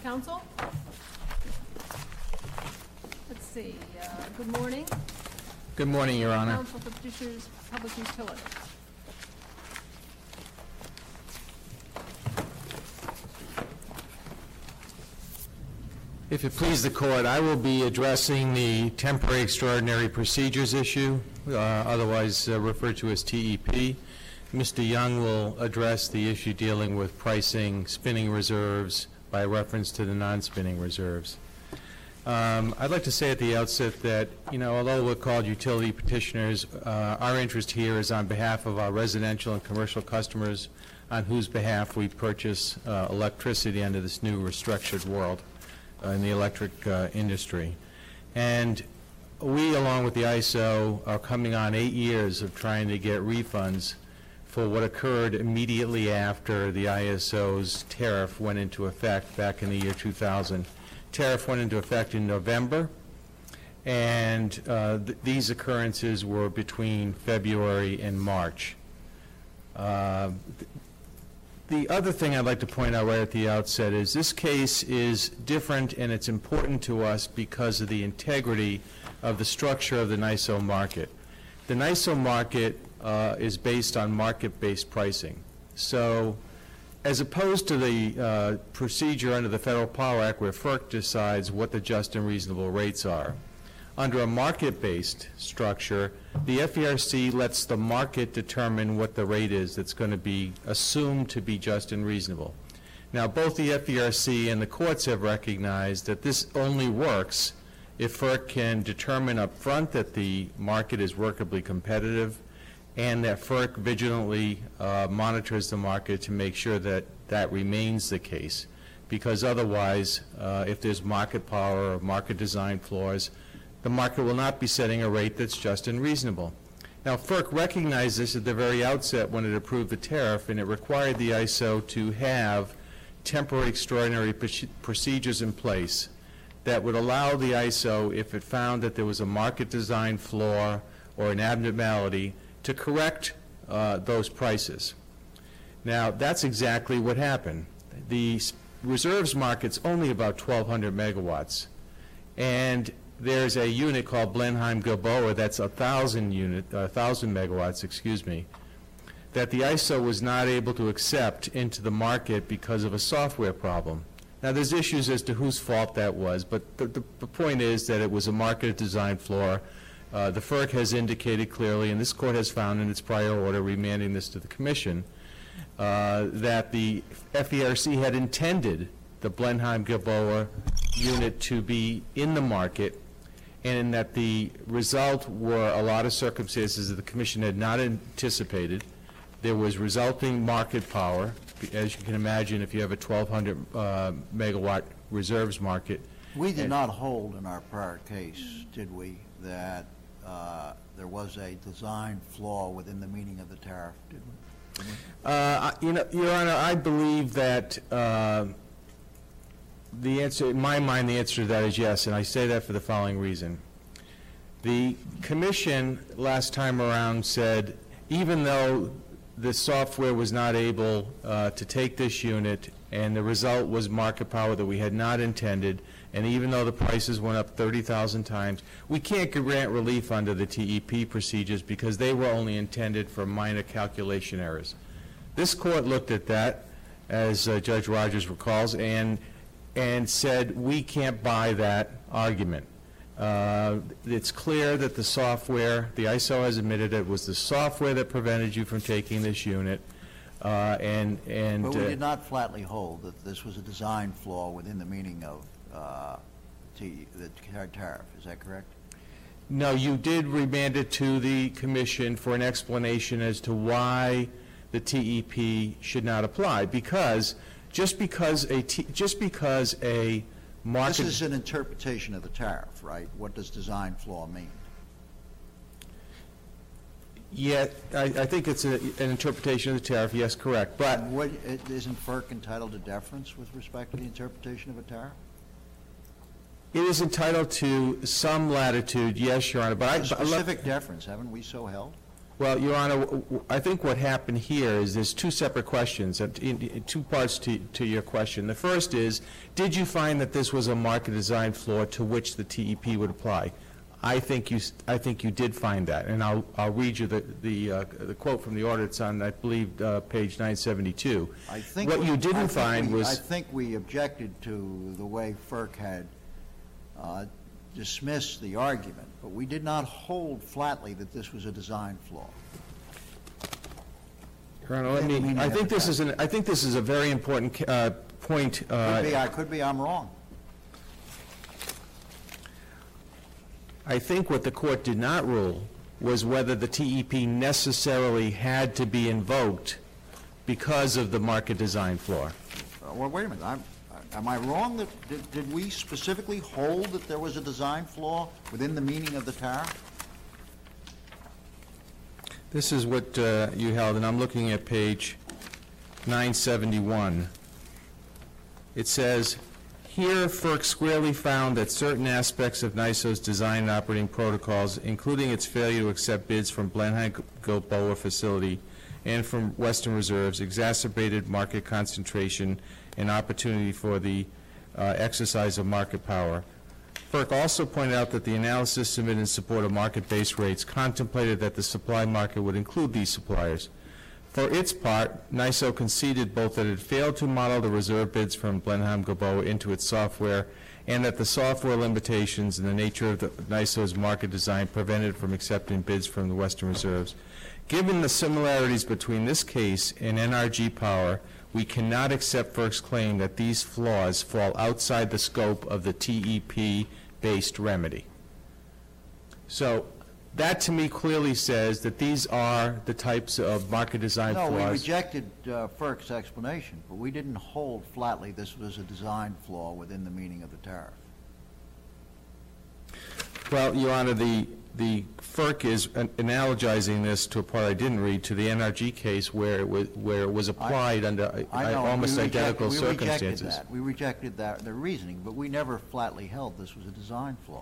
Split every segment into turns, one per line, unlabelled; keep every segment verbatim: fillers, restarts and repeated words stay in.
council. Let's see. Uh, good morning.
Good morning, Your Honor.
Council for Petitioners, Public Utilities.
If it please the court, I will be addressing the temporary extraordinary procedures issue, uh, otherwise uh, referred to as T E P. Mister Young will address the issue dealing with pricing spinning reserves by reference to the non-spinning reserves. Um, I'd like to say at the outset that, you know, although we're called utility petitioners, uh, our interest here is on behalf of our residential and commercial customers on whose behalf we purchase uh, electricity under this new restructured world uh, in the electric uh, industry. And we, along with the I S O, are coming on eight years of trying to get refunds for what occurred immediately after the I S O's tariff went into effect back in the year two thousand. Tariff went into effect in November, and uh, th these occurrences were between February and March. Uh, th the other thing I'd like to point out right at the outset is this case is different, and it's important to us because of the integrity of the structure of the N Y S O market. The N Y S O market uh, is based on market-based pricing. So, as opposed to the uh, procedure under the Federal Power Act where FERC decides what the just and reasonable rates are, under a market-based structure, the F E R C lets the market determine what the rate is that's going to be assumed to be just and reasonable. Now, both the F E R C and the courts have recognized that this only works if FERC can determine up front that the market is workably competitive, and that FERC vigilantly uh, monitors the market to make sure that that remains the case. Because otherwise, uh, if there's market power or market design flaws, the market will not be setting a rate that's just and reasonable. Now, FERC recognized this at the very outset when it approved the tariff, and it required the I S O to have temporary extraordinary procedures in place that would allow the I S O, if it found that there was a market design flaw or an abnormality, to correct uh, those prices. Now, that's exactly what happened. The reserves market's only about twelve hundred megawatts, and there's a unit called Blenheim-Gilboa that's a thousand unit, a thousand megawatts, excuse me, that the I S O was not able to accept into the market because of a software problem. Now, there's issues as to whose fault that was, but the, the, the point is that it was a market design flaw. Uh, the FERC has indicated clearly, and this court has found in its prior order remanding this to the Commission, uh, that the F E R C had intended the Blenheim-Gilboa unit to be in the market, and that the result were a lot of circumstances that the Commission had not anticipated. There was resulting market power. As you can imagine, if you have a twelve hundred uh, megawatt reserves market.
We did not hold in our prior case, did we, that uh, there was a design flaw within the meaning of the tariff, did we? Did we?
Uh, you know, Your Honor, I believe that uh, the answer, in my mind, the answer to that is yes, and I say that for the following reason. The Commission last time around said, even though the software was not able uh, to take this unit, and the result was market power that we had not intended, and even though the prices went up thirty thousand times, we can't grant relief under the T E P procedures because they were only intended for minor calculation errors. This court looked at that, as uh, Judge Rogers recalls, and, and said we can't buy that argument. Uh, it's clear that the software, the I S O has admitted it was the software that prevented you from taking this unit. Uh, and, and,
but we
uh,
did not flatly hold that this was a design flaw within the meaning of uh, T, the tariff. Is that correct?
No, you did remand it to the Commission for an explanation as to why the T E P should not apply. Because just because a T, just because a market.
This is an interpretation of the tariff, right? What does design flaw mean?
Yeah, I, I think it's a, an interpretation of the tariff. Yes, correct. But
what, isn't FERC entitled to deference with respect to the interpretation of a tariff?
It is entitled to some latitude, yes, Your Honor. But I,
a specific deference, haven't we so held?
Well, Your Honor, w- w- I think what happened here is there's two separate questions, uh, in- in- two parts to to your question. The first is, did you find that this was a market design flaw to which the T E P would apply? I think you, s- I think you did find that, and I'll, I'll read you the, the, uh, the quote from the order. It's on, I believe, uh, page nine seventy-two.
I think
What
we-
you
I
didn't
think
find
we- I
was,
think we objected to the way FERC had uh, dismissed the argument, but we did not hold flatly that this was a design flaw.
Your Honor, let
Didn't
me,
mean
I
to
think this
have
is an, I think this is a very important ca- uh, point. uh,
Could be, I could be, I'm wrong.
I think what the court did not rule was whether the T E P necessarily had to be invoked because of the market design flaw.
Uh, Well, wait a minute, I'm, am I wrong that, did, did we specifically hold that there was a design flaw within the meaning of the tariff?
This is what uh, you held, and I'm looking at page nine seventy-one. It says, "Here, FERC squarely found that certain aspects of NYSO's design and operating protocols, including its failure to accept bids from Blenheim-Gilboa facility and from Western Reserves, exacerbated market concentration and opportunity for the uh, exercise of market power. FERC also pointed out that the analysis submitted in support of market-based rates contemplated that the supply market would include these suppliers. For its part, NYSO conceded both that it failed to model the reserve bids from Blenheim-Gilboa into its software and that the software limitations and the nature of the NYSO's market design prevented it from accepting bids from the Western Reserves. Given the similarities between this case and N R G Power, we cannot accept FERC's claim that these flaws fall outside the scope of the T E P-based remedy." So that, to me, clearly says that these are the types of market design
No, we
flaws.
rejected uh, FERC's explanation, but we didn't hold flatly this was a design flaw within the meaning of the tariff.
Well, Your Honor, the, the FERC is an- analogizing this to a part I didn't read, to the N R G case where it was, where it was applied under uh,
I know,
almost
we reject-
identical
We rejected
circumstances.
that. We rejected that, the reasoning, but we never flatly held this was a design flaw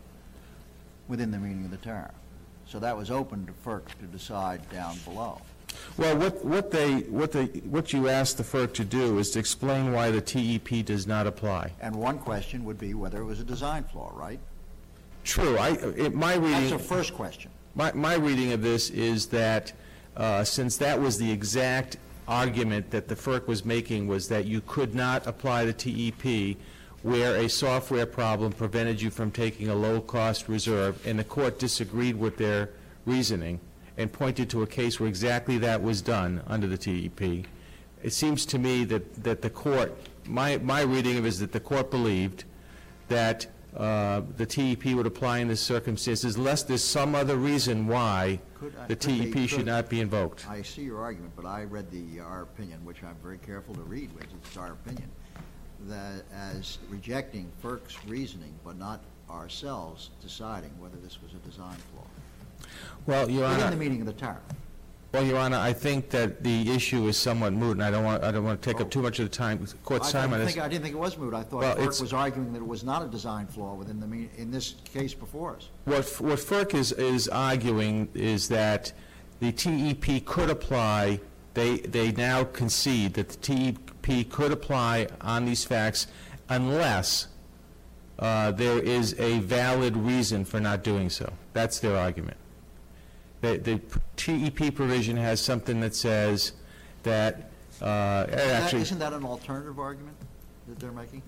within the meaning of the tariff. So that was open to FERC to decide down below.
Well, what, what they, what they, what you asked the FERC to do is to explain why the T E P does not apply.
And one question would be whether it was a design flaw, right?
True, I, it, my
That's
reading.
the first question.
My, my reading of this is that, uh, since that was the exact argument that the FERC was making, was that you could not apply the T E P where a software problem prevented you from taking a low-cost reserve, and the court disagreed with their reasoning and pointed to a case where exactly that was done under the T E P. It seems to me that, that the court, my, my reading of it is that the court believed that uh, the T E P would apply in this circumstances, unless there's some other reason why
Could I-
the
could
T E P
be-
should
could-
not be invoked.
I see your argument, but I read the, our opinion, which I'm very careful to read, which is our opinion, that as rejecting FERC's reasoning, but not ourselves deciding whether this was a design flaw.
Well, Your
Within the
Honor,
meaning of the tariff.
well, Your Honor, I think that the issue is somewhat moot, and I don't want, I don't want to take up too much of the time, court's
I
time on
didn't
this.
think, I didn't think it was moot. I thought
Well,
FERC
it's-
was arguing that it was not a design flaw within the, mean- in this case before us.
What, what FERC is, is arguing is that the T E P could apply, they, they now concede that the T E P could apply on these facts unless uh, there is a valid reason for not doing so. That's their argument. The, the T E P provision has something that says that, uh,
Isn't that-
actually,
Isn't that an alternative argument that they're making?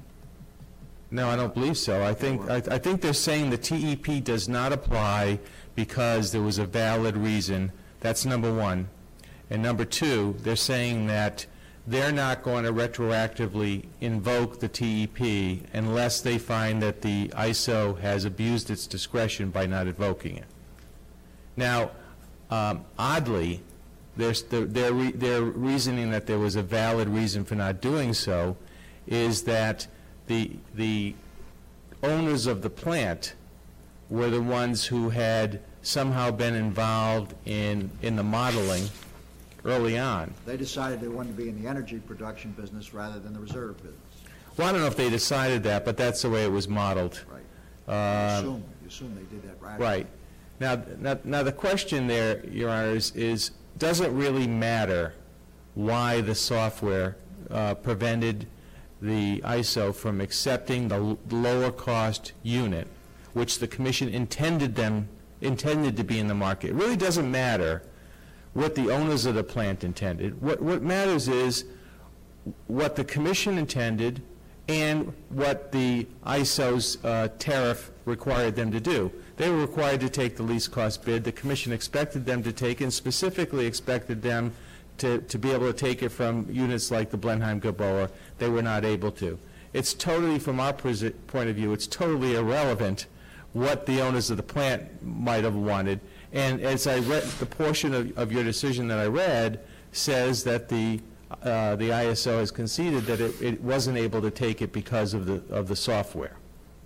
no, I don't believe so. I think, I, I think they're saying the T E P does not apply because there was a valid reason. That's number one. And number two, they're saying that they're not going to retroactively invoke the T E P unless they find that the I S O has abused its discretion by not invoking it. Now, um, oddly, there's the, their, re, their reasoning that there was a valid reason for not doing so is that the, the owners of the plant were the ones who had somehow been involved in, in the modeling early on.
They decided they wanted to be in the energy production business rather than the reserve business.
Well, I don't know if they decided that, but that's the way it was modeled.
Right.
Uh,
You assume, you assume they did that right.
Right. Now, now, now the question there, Your Honors, is, does it really matter why the software uh, prevented the I S O from accepting the l- lower cost unit, which the commission intended them, intended to be in the market? It really doesn't matter what the owners of the plant intended. What, what matters is what the commission intended and what the I S O's uh, tariff required them to do. They were required to take the least cost bid. The commission expected them to take, and specifically expected them to, to be able to take it from units like the Blenheim-Gilboa. They were not able to. It's totally, from our posi- point of view, it's totally irrelevant what the owners of the plant might have wanted. And as I read, the portion of, of your decision that I read says that the uh, the I S O has conceded that it, it wasn't able to take it because of the of the software.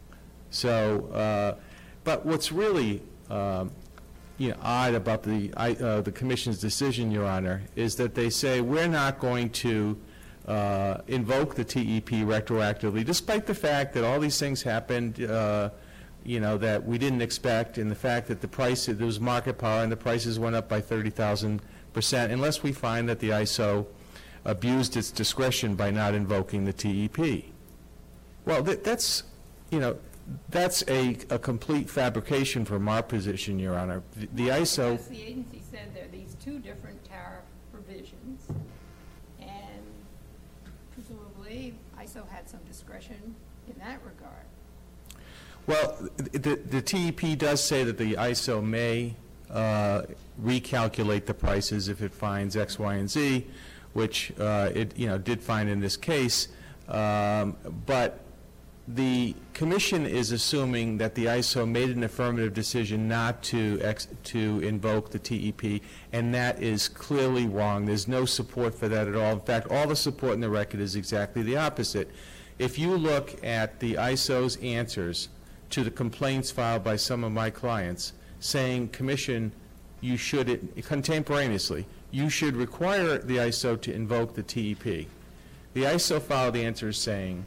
So, uh, but what's really um, you know, odd about the I, uh, the commission's decision, Your Honor, is that they say we're not going to uh, invoke the T E P retroactively, despite the fact that all these things happened, uh, you know, that we didn't expect, and the fact that the price, there was market power and the prices went up by thirty thousand percent, unless we find that the I S O abused its discretion by not invoking the T E P. Well, that, that's, you know, that's a, a complete fabrication from our position, Your Honor. The, the I S O...
As the agency said, there are these two different tariff provisions, and presumably I S O had some discretion in that regard.
Well, the, the T E P does say that the I S O may uh, recalculate the prices if it finds X, Y, and Z, which uh, it, you know, did find in this case, um, but the commission is assuming that the I S O made an affirmative decision not to ex to invoke the T E P, and that is clearly wrong. There's no support for that at all. In fact, all the support in the record is exactly the opposite. If you look at the I S O's answers to the complaints filed by some of my clients saying, Commission, you should, contemporaneously, you should require the I S O to invoke the T E P. The I S O filed answers saying,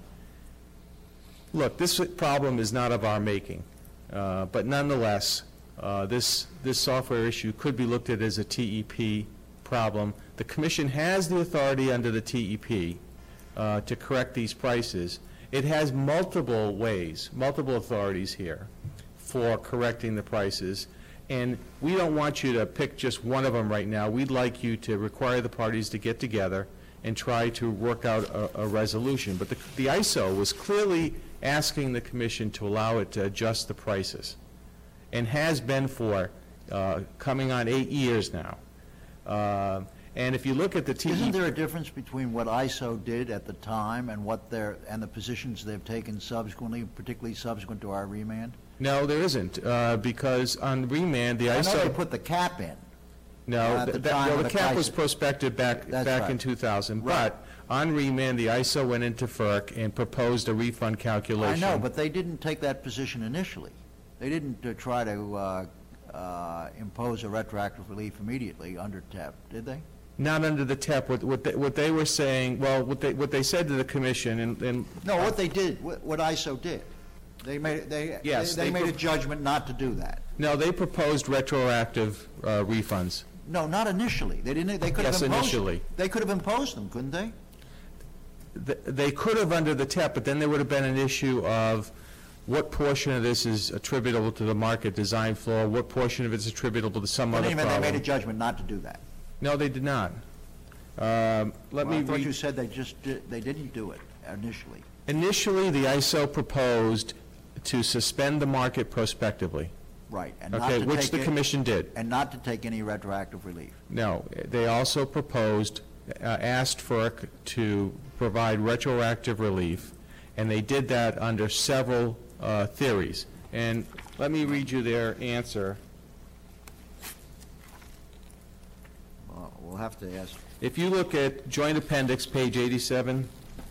look, this problem is not of our making, uh, but nonetheless, uh, this, this software issue could be looked at as a T E P problem. The Commission has the authority under the T E P uh, to correct these prices. It has multiple ways, multiple authorities here for correcting the prices, and we don't want you to pick just one of them right now. We'd like you to require the parties to get together and try to work out a, a resolution. But the, the I S O was clearly asking the Commission to allow it to adjust the prices, and has been for uh, coming on eight years now. Uh, and if you look at the T E P...
Isn't there a difference between what I S O did at the time and what they're, and the positions they've taken subsequently, particularly subsequent to our remand?
No, there isn't, uh, because on remand, the
I
I S O...
know they put the cap in.
No,
at
th-
the
that-
time
well,
of
the
the
cap was
crisis.
prospected back,
That's
back
right.
in two thousand.
Right.
But on remand, the I S O went into FERC and proposed a refund
I
calculation.
know, but they didn't take that position initially. They didn't uh, try to uh, uh, impose a retroactive relief immediately under T E P, did they?
Not under the T E P. What, what, they, what they were saying, well, what they, what they said to the Commission, and, and
No, what they did, what, what I S O did. They made, they,
Yes,
they, they
they
made a
pro-
judgment not to do that.
no, they proposed retroactive uh, refunds.
No, not initially. They didn't, they could have
Yes,
imposed.
initially.
They could have imposed them, couldn't they?
Th- They could have under the T E P, but then there would have been an issue of what portion of this is attributable to the market design flaw, what portion of it is attributable to some
In
other
any event,
problem.
they made a judgment not to do that.
No, they did not. Um, Let
Well,
me
I thought
read.
you said they just, did- they didn't do it initially.
Initially, the I S O proposed to suspend the market prospectively,
Right. And not
okay,
to
which
take
the
it-
Commission did.
And not to take any retroactive relief.
No, they also proposed, uh, asked FERC to provide retroactive relief, and they did that under several uh, theories. And let me read you their answer.
Well, we'll have to ask.
If you look at Joint Appendix, page eighty-seven,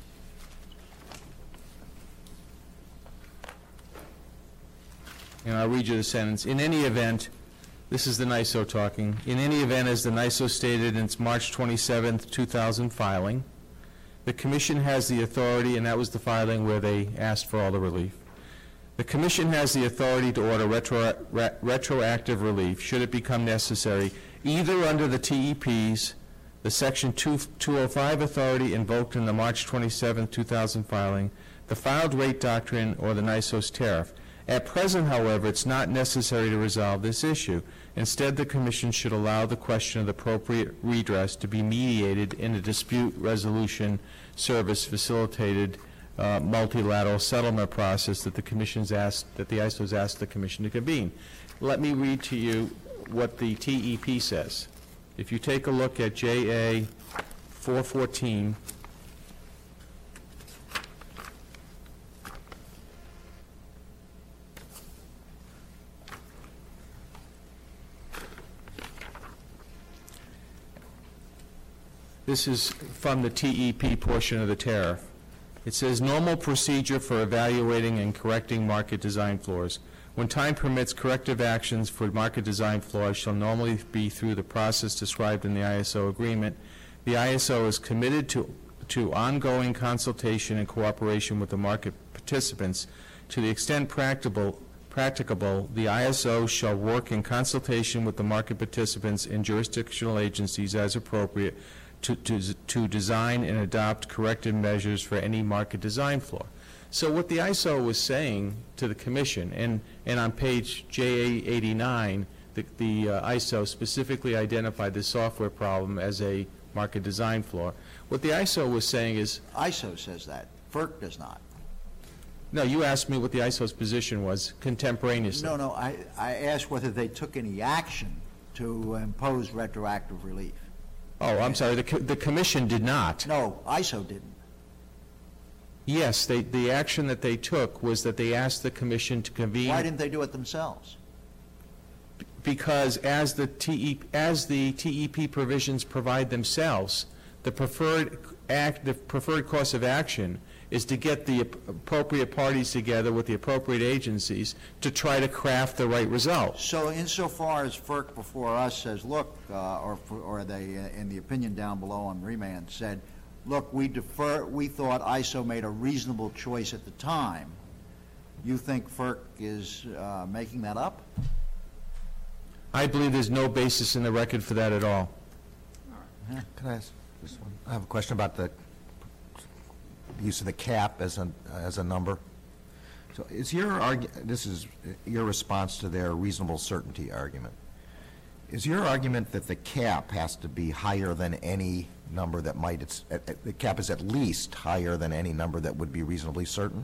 and I'll read you the sentence. In any event, this is the N I S O talking, in any event, as the N I S O stated in its March twenty-seventh, two thousand filing, the Commission has the authority, and that was the filing where they asked for all the relief. The Commission has the authority to order retro, re, retroactive relief, should it become necessary, either under the T E Ps, the Section two oh five authority invoked in the March twenty-seventh, two thousand filing, the filed rate doctrine, or the NYSOS tariff. At present, however, it's not necessary to resolve this issue. Instead, the Commission should allow the question of the appropriate redress to be mediated in a dispute resolution service facilitated uh, multilateral settlement process that the Commission's asked, that the I S O's asked the Commission to convene. Let me read to you what the T E P says. If you take a look at J A four fourteen, this is from the T E P portion of the tariff. It says, normal procedure for evaluating and correcting market design flaws. When time permits, corrective actions for market design flaws shall normally be through the process described in the I S O agreement. The I S O is committed to, to ongoing consultation and cooperation with the market participants. To the extent practicable, practicable, the I S O shall work in consultation with the market participants and jurisdictional agencies as appropriate to, to, to design and adopt corrective measures for any market design flaw. So what the I S O was saying to the Commission, and, and on page J A eighty-nine, the, the uh, I S O specifically identified the software problem as a market design flaw. What the I S O was saying is...
I S O says that. FERC does not.
No, you asked me what the I S O's position was contemporaneously.
No, no, I, I asked whether they took any action to impose retroactive relief.
Oh, I'm sorry, the, co the Commission did not.
No, I S O didn't.
Yes, they, the action that they took was that they asked the Commission to convene...
Why didn't they do it themselves?
Because as the T E, as the T E P provisions provide themselves, the preferred act, the preferred course of action is to get the appropriate parties together with the appropriate agencies to try to craft the right result.
So insofar as FERC before us says, look, uh, or, or they, uh, in the opinion down below on remand, said, look, we defer, we thought I S O made a reasonable choice at the time, you think FERC is uh, making that up?
I believe there's no basis in the record for that at all.
Can I ask this one? I have a question about the use of the cap as a, as a number. So is your argu this is your response to their reasonable certainty argument. Is your argument that the cap has to be higher than any number that might, it's, uh, the cap is at least higher than any number that would be reasonably certain?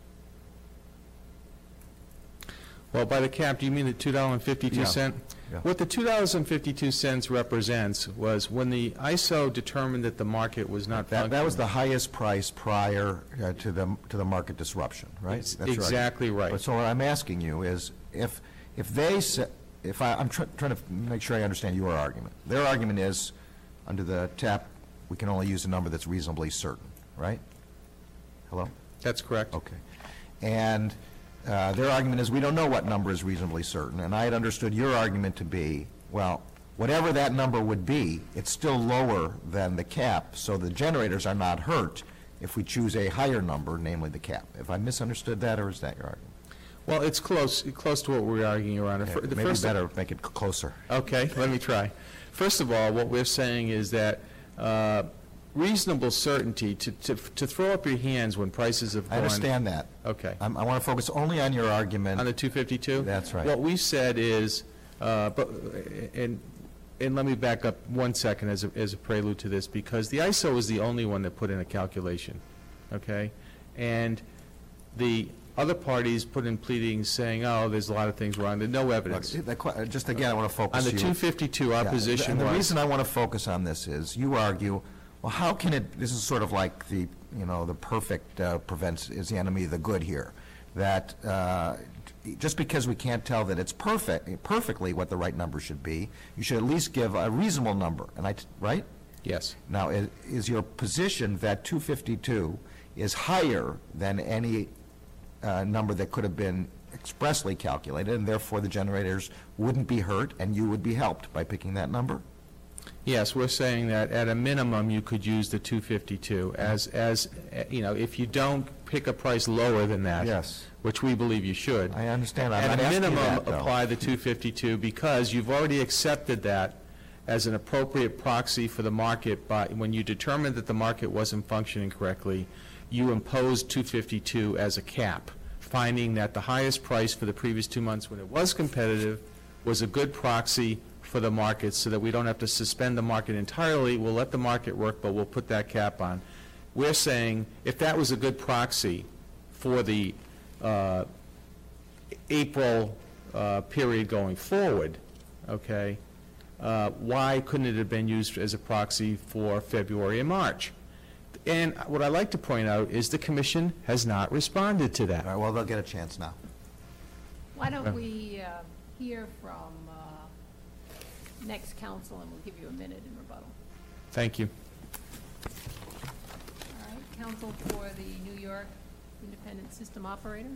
Well, by the cap, do you mean the two dollars and fifty-two cents?
Yeah.
What the two dollars and fifty-two cents represents was when the I S O determined that the market was not
That,
functioning.
that was the highest price prior uh, to the to the market disruption, right?
It's
That's
exactly right.
But so what I'm asking you is, if if they say, if I, I'm tr trying to make sure I understand your argument. Their argument is, under the tap, we can only use a number that's reasonably certain, right? Hello?
That's correct.
Okay. And uh, their argument is we don't know what number is reasonably certain, and I had understood your argument to be, well, whatever that number would be, it's still lower than the cap, so the generators are not hurt if we choose a higher number, namely the cap. Have I misunderstood that, or is that your argument?
Well, it's close, close to what we're arguing, Your Honor.
Okay,
For- the
maybe
first-
better make it c- closer.
Okay, let me try. First of all, what we're saying is that uh, reasonable certainty, to, to, to throw up your hands when prices have gone...
I understand that.
Okay.
I'm, I want to focus only on your argument.
On the two fifty-two?
That's right.
What we've said is, uh, but, and, and let me back up one second as a, as a prelude to this, because the I S O is the only one that put in a calculation, okay? And the other parties put in pleadings saying, oh, there's a lot of things wrong. There's no
Look,
evidence.
the que- just again, I want to focus
On the
you-
two fifty-two, our
Yeah,
position
And the
was...
reason I want to focus on this is, you argue, well, how can it, this is sort of like the, you know, the perfect uh, prevents, is the enemy of the good here, that uh, just because we can't tell that it's perfect, perfectly what the right number should be, you should at least give a reasonable number, and I, t- right?
Yes.
Now, is, is your position that two fifty-two is higher than any uh, number that could have been expressly calculated, and therefore the generators wouldn't be hurt and you would be helped by picking that number?
Yes, we're saying that at a minimum, you could use the two fifty-two as, as, uh, you know, if you don't pick a price lower than that.
Yes.
Which we believe you should.
I understand. I'm
At
not
a
asking you
minimum,
that, though.
apply the two fifty-two because you've already accepted that as an appropriate proxy for the market by, when you determined that the market wasn't functioning correctly, you imposed two fifty-two as a cap, finding that the highest price for the previous two months when it was competitive was a good proxy for the market so that we don't have to suspend the market entirely. We'll let the market work, but we'll put that cap on. We're saying if that was a good proxy for the uh, April uh, period going forward, okay, uh, why couldn't it have been used as a proxy for February and March? And what I'd like to point out is the Commission has not responded to that.
All right, well, they'll get a chance now.
Why
Yeah.
don't we uh, hear from uh, next council, and we'll give you a minute in rebuttal.
Thank you.
All right, council for the New York Independent System Operator.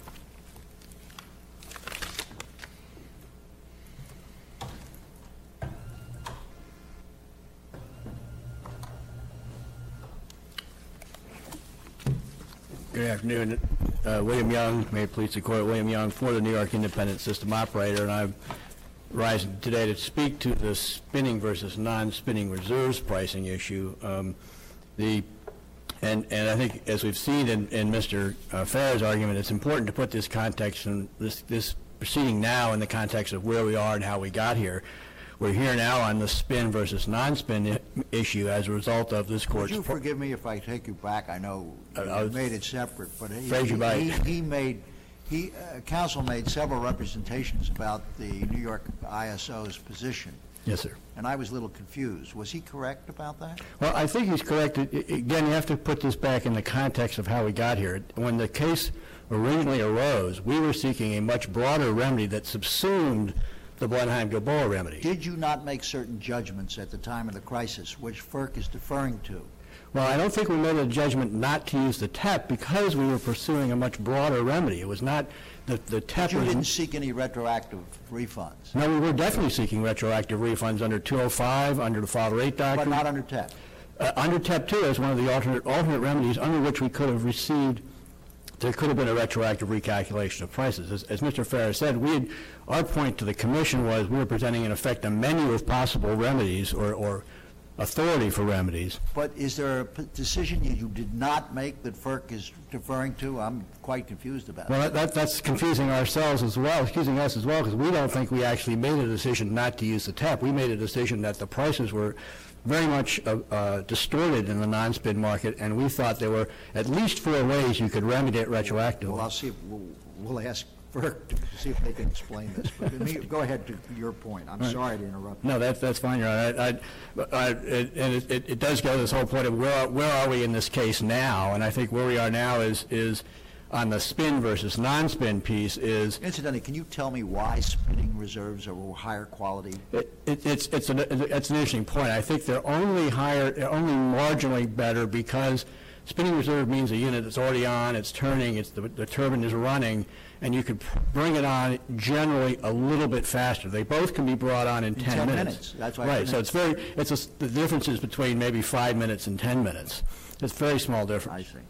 Good afternoon. Uh, William Young, may it please the court, William Young for the New York Independent System Operator, and I'm rising today to speak to the spinning versus non-spinning reserves pricing issue. Um, the and and I think as we've seen in, in Mister Uh, Farr's argument, it's important to put this context and this this proceeding now in the context of where we are and how we got here. We're here now on the spin versus non-spin I- issue as a result of this
Would
court's.
you
pro-
forgive me if I take you back? I know
Uh,
you
I was-
made it separate, but he,
Afraid you
he-
might.
he, he made, he, uh, council made several representations about the New York I S O's position,
Yes, sir.
and I was a little confused. Was he correct about that?
Well, I think he's correct. I- I- Again, you have to put this back in the context of how we got here. When the case originally arose, we were seeking a much broader remedy that subsumed the Blenheim-Gilboa remedy.
Did you not make certain judgments at the time of the crisis, which FERC is deferring to?
Well, I don't think we made a judgment not to use the T E P because we were pursuing a much broader remedy. It was not, the the T E
But
P
you
was...
didn't seek any retroactive refunds,
No, we were definitely seeking retroactive refunds under two oh five, under the Father rate
but
doctrine.
not under T E P.
Uh, Under T E P two is one of the alternate, alternate remedies under which we could have received, there could have been a retroactive recalculation of prices. As, as Mister Farrar said, we had, our point to the commission was we were presenting in effect a menu of possible remedies or, or authority for remedies.
But is there a p- decision you you did not make that FERC is deferring to? I'm quite confused about
Well,
it.
that, that- that's confusing ourselves as well, excusing us as well, because we don't think we actually made a decision not to use the T E P. We made a decision that the prices were very much uh, uh, distorted in the non-spin market, and we thought there were at least four ways you could remedy it retroactively.
Well, I'll see, if we'll, we'll ask FERC to see if they can explain this. But me- go ahead to your point. I'm sorry to interrupt.
No, that, that's fine, Your Honor. I, I, but I, it, and it, it it does go to this whole point of where, are- where are we in this case now? And I think where we are now is, is on the spin versus non-spin piece is,
Incidentally, can you tell me why spinning reserves are higher quality?
it, it- it's, it's an, it's an interesting point. I think they're only higher, they're only marginally better because spinning reserve means a unit that's already on, it's turning, it's, the, the turbine is running, and you could bring it on generally a little bit faster. They both can be brought on in
In
ten
ten
minutes.
minutes. That's why I
Right,
couldn't-
so it's very, it's a s the difference is between maybe five minutes and ten minutes. It's a very small difference.
I see.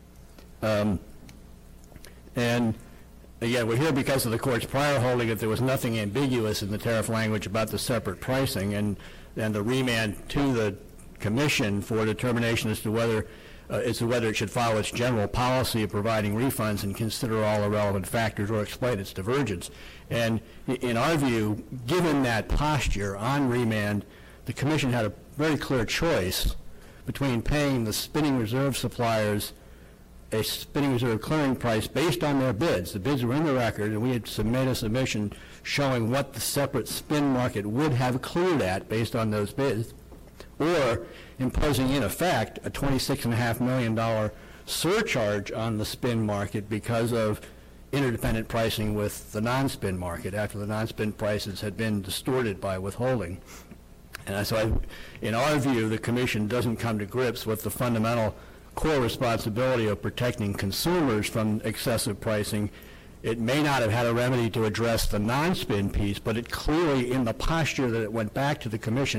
Um, And again, we're here because of the court's prior holding that there was nothing ambiguous in the tariff language about the separate pricing, and, and the remand to the commission for determination as to whether, uh, as to whether it should follow its general policy of providing refunds and consider all the relevant factors or explain its divergence. And i- in our view, given that posture on remand, the commission had a very clear choice between paying the spinning reserve suppliers a spinning reserve clearing price based on their bids. The bids were in the record, and we had submitted a submission showing what the separate spin market would have cleared at based on those bids, or imposing, in effect, a twenty-six point five million dollars surcharge on the spin market because of interdependent pricing with the non-spin market after the non-spin prices had been distorted by withholding. And so I, in our view, the commission doesn't come to grips with the fundamental core responsibility of protecting consumers from excessive pricing. It may not have had a remedy to address the non-spin piece, but it clearly, in the posture that it went back to the commission,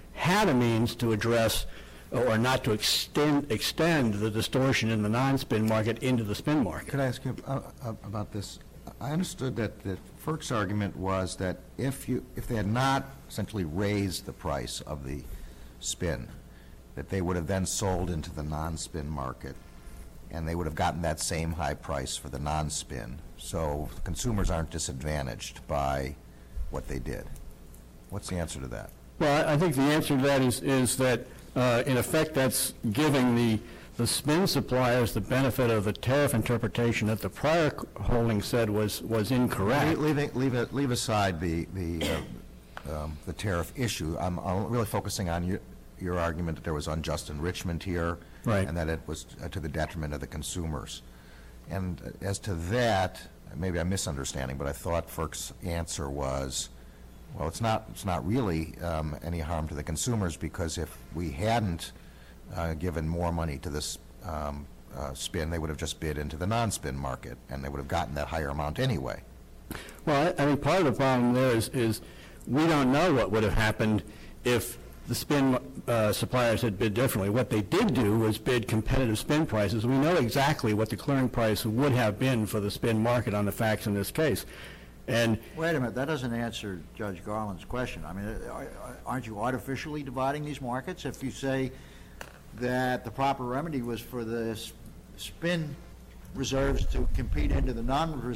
had a means to address or not to extend, extend the distortion in the non-spin market into the spin market.
Could I ask you uh, uh, about this? I understood that, that FERC's argument was that if you, if they had not essentially raised the price of the spin, that they would have then sold into the non-spin market, and they would have gotten that same high price for the non-spin. So consumers aren't disadvantaged by what they did. What's the answer to that?
Well, I I think the answer to that is, is that, uh, in effect, that's giving the, the spin suppliers the benefit of the tariff interpretation that the prior holding said was, was incorrect.
Leave, leave, leave, it, leave aside the, the, uh, um, the tariff issue. I'm, I'm really focusing on your, your argument that there was unjust enrichment here.
Right.
And that it was uh, to the detriment of the consumers. And uh, as to that, maybe I'm misunderstanding, but I thought FERC's answer was, well, it's not, it's not really um, any harm to the consumers, because if we hadn't uh, given more money to this um, uh, spin, they would have just bid into the non-spin market, and they would have gotten that higher amount anyway.
Well, I, I mean, part of the problem there is, is we don't know what would have happened if the spin uh, suppliers had bid differently. What they did do was bid competitive spin prices. We know exactly what the clearing price would have been for the spin market on the facts in this case. And
Wait a minute, that doesn't answer Judge Garland's question. I mean, are- aren't you artificially dividing these markets? If you say that the proper remedy was for the s- spin reserves to compete into the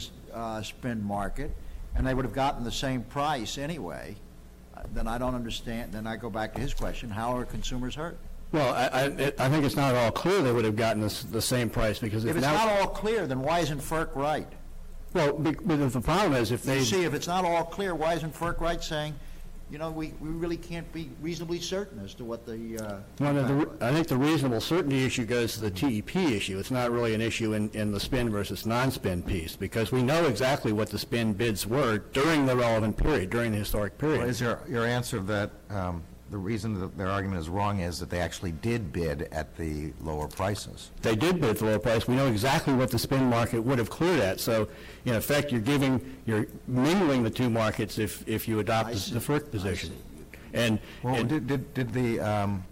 non-spin market, and they would have gotten the same price anyway, uh, then I don't understand, then I go back to his question, how are consumers hurt?
well, I, I, it- I think it's not at all clear they would have gotten this, the same price, because if,
If it's
now,
not all clear, then why isn't FERC right?
well, be- but if the problem is if they
You see, if it's not all clear, why isn't FERC right saying, you know, we, we really can't be reasonably certain as to what the, uh...
Well, the-
impact
the,
was?
I think the reasonable certainty issue goes to the T E P issue. It's not really an issue in, in the spin versus non-spin piece, because we know exactly what the spin bids were during the relevant period, during the historic
Well,
period.
is your, your answer that um, the reason that their argument is wrong is that they actually did bid at the lower prices?
They did bid at the lower price. We know exactly what the spin market would have cleared at. So, in effect, you're giving, you're mingling the two markets if, if you adopt
I
the
see.
the FERC
I
position.
see.
And,
Well,
and-
did, did, did the, um,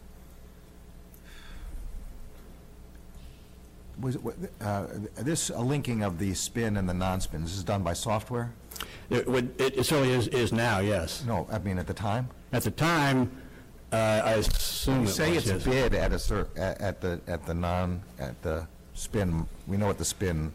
was, it- uh, this uh, linking of the spin and the non-spin, this is done by software?
it would, it it certainly is, is now, yes.
No, I mean, at the time?
At the time, uh, I assume it
You
was,
say it's
yes.
bid at a cer, at at the, at the non, at the spin, we know what the spin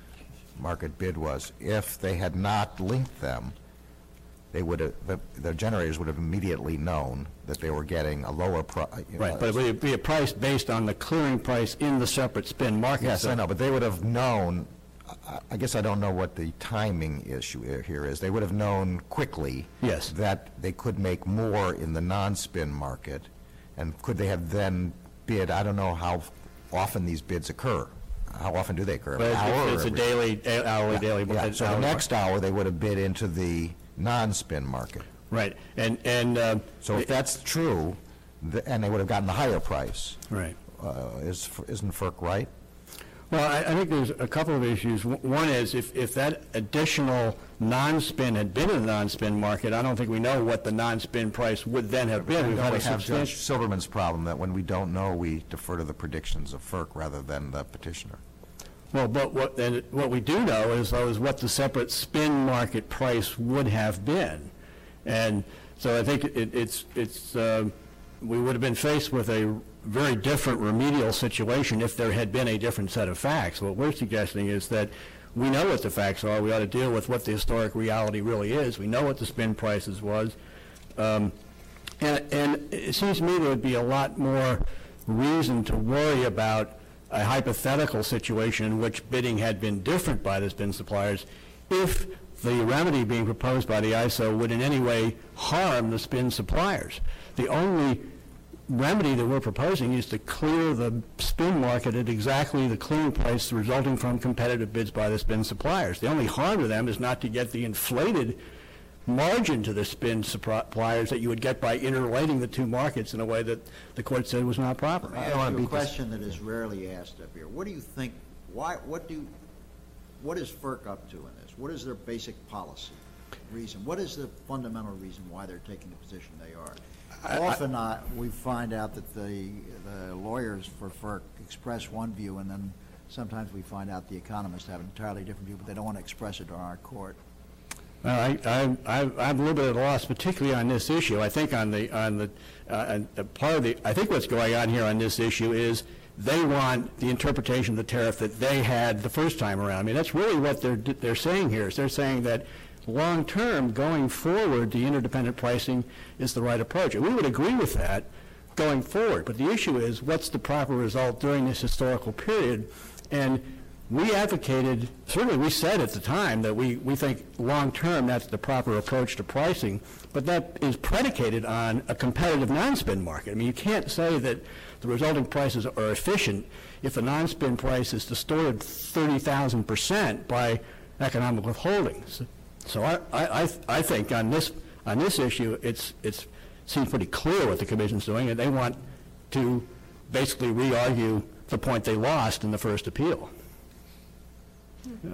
market bid was. If they had not linked them, they would have, the, the generators would have immediately known that they were getting a lower price.
Right, but it would be a price based on the clearing price in the separate spin market.
Yes,
So-
I know, but they would have known, I- I guess I don't know what the timing issue i- here is. They would have known quickly.
Yes.
That they could make more in the non-spin market, and could they have then bid, I don't know how often these bids occur. How often do they occur? An
But
hour
it's- it's
or
a
every-
daily, da- hourly, daily.
Yeah, so the
hourly-
next hour, they would have bid into the non-spin market.
Right, and, and, uh,
So if that's true, th- and they would have gotten the higher price,
right.
uh, is, isn't FERC right?
Well, I, I think there's a couple of issues. W- One is, if, if that additional non-spin had been in the non-spin market, I don't think we know what the non-spin price would then have been. We've
Don't
had
we
a
have Judge
substantial.
Silverman's problem, that when we don't know, we defer to the predictions of FERC rather than the petitioner?
Well, but what, and what we do know is, though, is what the separate spin market price would have been. And so I think it, it's, it's, uh, we would have been faced with a very different remedial situation if there had been a different set of facts. What we're suggesting is that we know what the facts are. We ought to deal with what the historic reality really is. We know what the spin prices was. Um, and, and it seems to me there would be a lot more reason to worry about a hypothetical situation in which bidding had been different by the spin suppliers if the remedy being proposed by the I S O would in any way harm the spin suppliers. The only remedy that we're proposing is to clear the spin market at exactly the clearing price resulting from competitive bids by the spin suppliers. The only harm to them is not to get the inflated margin to the spin suppliers that you would get by interrelating the two markets in a way that the court said was not proper.
I ask you a question that is rarely asked up here. What do you think, why, what do, what is FERC up to in this? What is their basic policy? reason? What is the fundamental reason why they're taking the position they are?
I-
Often, uh, we find out that the, the lawyers for FERC express one view, and then sometimes we find out the economists have an entirely different view, but they don't want to express it on our court.
Well, I, I, I- I'm a little bit at a loss, particularly on this issue. I think on the, on the, uh, and uh, part of the, I think what's going on here on this issue is they want the interpretation of the tariff that they had the first time around. I mean, that's really what they're, they're saying here, is they're saying that long-term, going forward, the interdependent pricing is the right approach. And we would agree with that going forward. But the issue is, what's the proper result during this historical period? And we advocated, certainly we said at the time that we, we think long-term that's the proper approach to pricing, but that is predicated on a competitive non-spin market. I mean, you can't say that the resulting prices are efficient if the non-spin price is distorted thirty thousand percent by economic withholdings. So I, I, I think on this, on this issue, it's, it's, seems pretty clear what the Commission's doing, and they want to basically re-argue the point they lost in the first appeal. Yeah.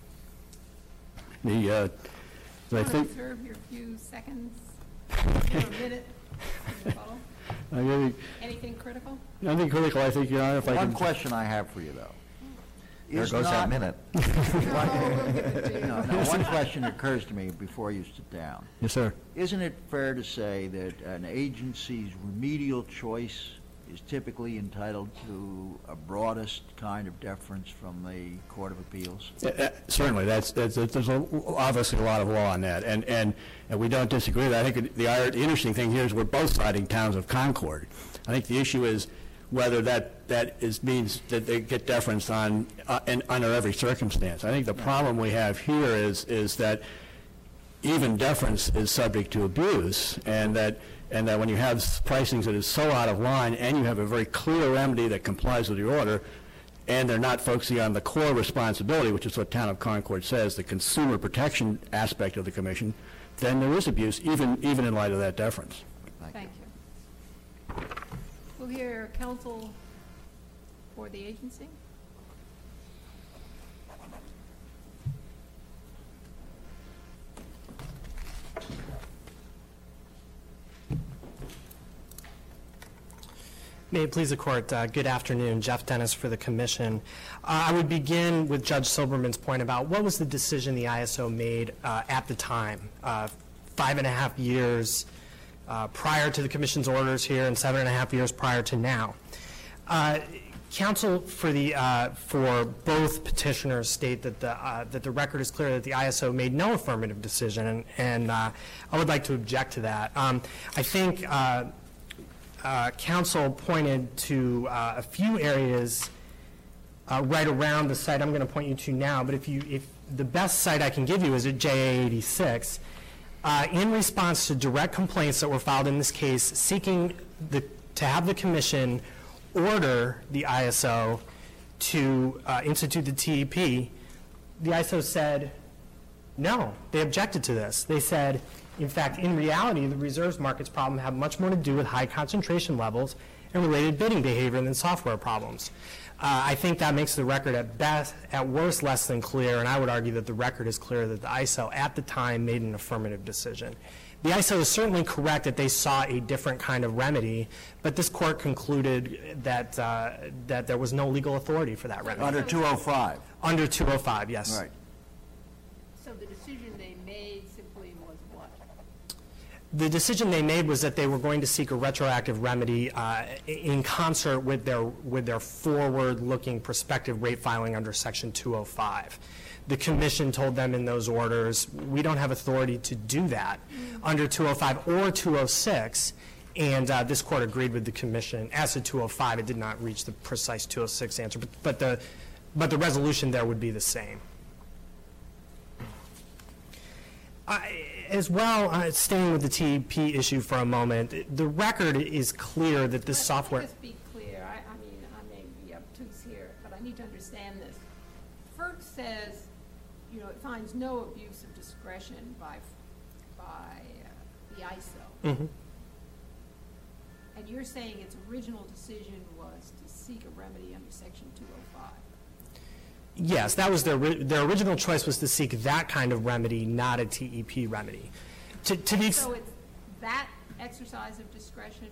The, uh, I
Want to
think,
observe your few seconds, or a minute? rebuttal?
I really,
Anything critical?
nothing critical, I think, Your Honor, if I
One
can.
question I have for you, though.
There
is
goes
not-
that minute.
No, we'll give it to you.
No, no, one question occurs to me before you sit down.
Yes, sir.
Isn't it fair to say that an agency's remedial choice is typically entitled to a broadest kind of deference from the Court of Appeals?
Uh, uh, Certainly, that's, that's, there's a- obviously a lot of law on that, and, and, and we don't disagree with that. I think the, the interesting thing here is we're both citing towns of Concord. I think the issue is whether that, that is, means that they get deference on, uh, and under every circumstance. I think the problem we have here is, is that even deference is subject to abuse, and that, and that when you have pricings that is so out of line, and you have a very clear remedy that complies with your order, and they're not focusing on the core responsibility, which is what Town of Concord says, the consumer protection aspect of the commission, then there is abuse, even, even in light of that deference.
Thank you. We'll hear counsel for the agency.
May it please the Court, uh, good afternoon. Jeff Dennis for the Commission. Uh, I would begin with Judge Silberman's point about what was the decision the I S O made uh, at the time, uh, five and a half years uh, prior to the Commission's orders here and seven and a half years prior to now. Uh, counsel for the uh, for both petitioners state that the uh, that the record is clear that the I S O made no affirmative decision, and, and uh, I would like to object to that. Um, I think. Uh, Uh, counsel pointed to uh, a few areas uh, right around the site I'm going to point you to now, but if you, if the best site I can give you is at J A eighty-six. Uh, in response to direct complaints that were filed in this case, seeking the, to have the Commission order the I S O to uh, institute the T E P, the I S O said no. They objected to this. They said, in fact, in reality, the reserves markets problem have much more to do with high concentration levels and related bidding behavior than software problems. Uh, I think that makes the record at best, at worst, less than clear, and I would argue that the record is clear that the I S O at the time made an affirmative decision. The I S O is certainly correct that they saw a different kind of remedy, but this court concluded that uh, that there was no legal authority for that remedy.
Under two oh five.
Under two oh five, yes.
Right.
So the decision they made simply was what?
The decision they made was that they were going to seek a retroactive remedy uh, in concert with their with their forward-looking prospective rate filing under Section two oh five. The Commission told them in those orders, we don't have authority to do that under two oh five or two oh six, and uh, this court agreed with the Commission. As to two oh five, it did not reach the precise two oh six answer, but, but the but the resolution there would be the same. I, as well, uh, staying with the T E P issue for a moment, the record is clear that this
Let-
software...
Let me just be clear. I, I mean, I may be obtuse here, but I need to understand this. FERC says, you know, it finds no abuse of discretion by, by uh, the I S O.
Mhm.
And you're saying its original decision was to seek a remedy under Section two oh five.
Yes, that was their, ri- their original choice was to seek that kind of remedy, not a T E P remedy. To, to the ex-
So it's that exercise of discretion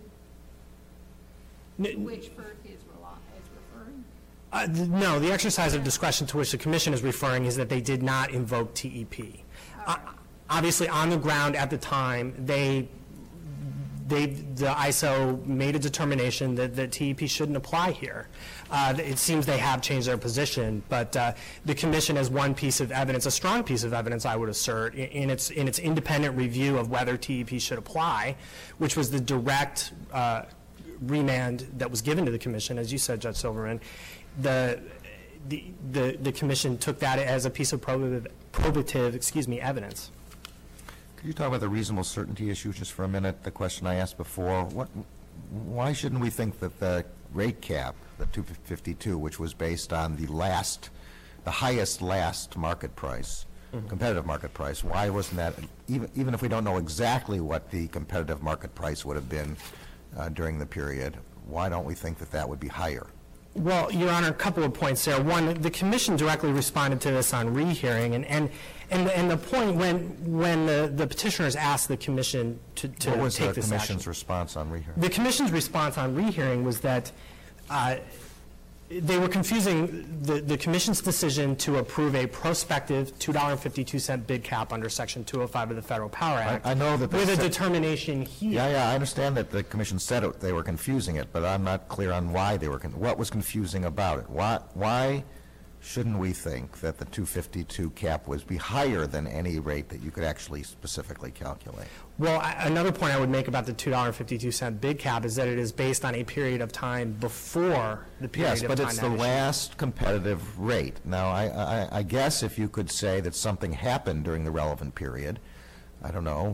N-
to which FERC is reli- is referring?
Uh, th- No, the exercise of discretion to which the commission is referring is that they did not invoke T E P. Uh, Obviously, on the ground at the time, they, they, the I S O made a determination that, that T E P shouldn't apply here. Uh, It seems they have changed their position, but uh, the commission has one piece of evidence, a strong piece of evidence, I would assert, in- in its, in its independent review of whether T E P should apply, which was the direct uh, remand that was given to the commission, as you said, Judge Silverman. The, the, the, the commission took that as a piece of probative, probative, excuse me, evidence.
Could you talk about the reasonable certainty issue just for a minute, the question I asked before? What, why shouldn't we think that the rate cap, the two fifty-two, which was based on the last, the highest last market price, mm-hmm. competitive market price, why wasn't that, even, even if we don't know exactly what the competitive market price would have been uh, during the period, why don't we think that that would be higher?
Well, Your Honor, a couple of points there. One, the commission directly responded to this on rehearing, and and and, and the point when when the, the petitioners asked the commission to, to
what was
take
the
this
commission's
action.
response on rehearing?
The commission's response on rehearing was that uh, they were confusing the, the commission's decision to approve a prospective two dollars and fifty-two cent bid cap under Section two oh five of the Federal Power Act
I know that they
with a
said-
determination here.
Yeah, yeah, I understand that the commission said it, they were confusing it, but I'm not clear on why they were, con- what was confusing about it? Why, why shouldn't we think that the two fifty-two cap was be higher than any rate that you could actually specifically calculate?
Well, I- another point I would make about the two dollars and fifty-two cent bid cap is that it is based on a period of time before the period
Yes,
of
but
time
it's
that
the
issue.
last competitive rate. Now, I, I, I guess if you could say that something happened during the relevant period, I don't know,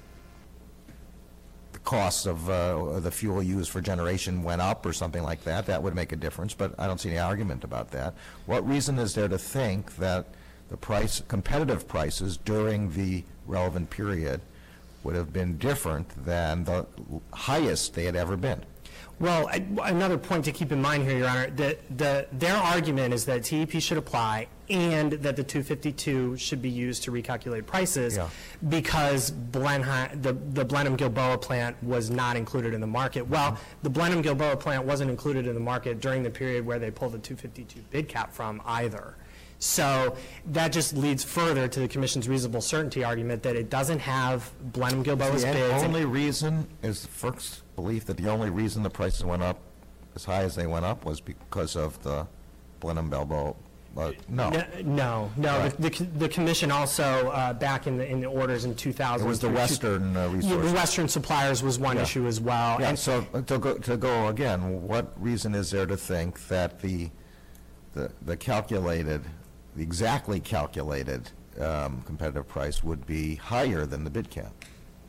the costs of uh, the fuel used for generation went up or something like that, that would make a difference, but I don't see any argument about that. What reason is there to think that the price, competitive prices during the relevant period would have been different than the highest they had ever been?
Well, I- another point to keep in mind here, Your Honor, that the, their argument is that T E P should apply and that the two fifty-two should be used to recalculate prices
Yeah.
because Blenheim, the, the Blenheim-Gilboa plant was not included in the market. Well, the Blenheim-Gilboa plant wasn't included in the market during the period where they pulled the two fifty-two bid cap from either. So that just leads further to the commission's reasonable certainty argument that it doesn't have Blenheim-Gilboa's
The
bids. and-
only reason, is FERC's belief that the only reason the prices went up as high as they went up was because of the Blenheim-Gilboa? Uh, no.
No, no, no.
Right.
The, the, the commission also, uh, back in the, in the orders in two thousand.
It was the
through two-
Western uh,
Yeah,
resources.
the Western suppliers was one
Yeah.
issue as well.
Yeah,
And
so uh, to go, to go again, what reason is there to think that the, the the calculated, the exactly calculated um, competitive price would be higher than the bid cap?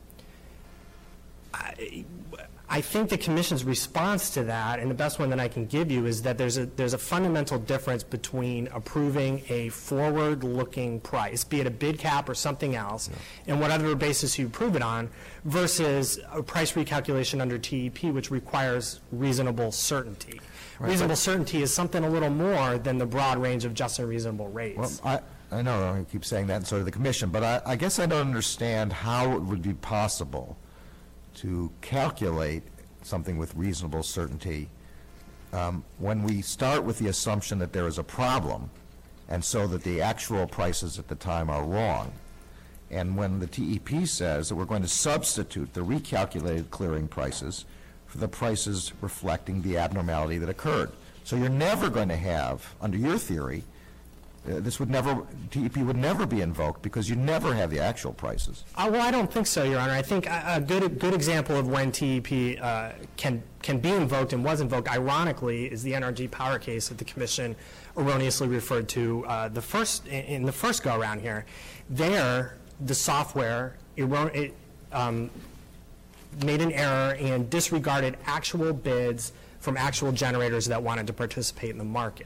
I think the commission's response to that, and the best one that I can give you, is that there's a, there's a fundamental difference between approving a forward-looking price, be it a bid cap or something else, and whatever basis you approve it on, versus a price recalculation under T E P, which requires reasonable certainty. Reasonable certainty is something a little more than the broad range of just and reasonable rates.
Well, I, I know, I keep saying that, and so did the commission, but I, I guess I don't understand how it would be possible to calculate something with reasonable certainty um, when we start with the assumption that there is a problem, and so that the actual prices at the time are wrong. And when the T E P says that we're going to substitute the recalculated clearing prices for the prices reflecting the abnormality that occurred. So you're never going to have, under your theory, uh, this would never, T E P would never be invoked because you never have the actual prices.
Uh, well, I don't think so, Your Honor. I think a, a good a good example of when T E P uh, can can be invoked and was invoked, ironically, is the N R G Power case that the Commission erroneously referred to uh, the first in, in the first go around here. There, the software erro- it, um, made an error and disregarded actual bids from actual generators that wanted to participate in the market.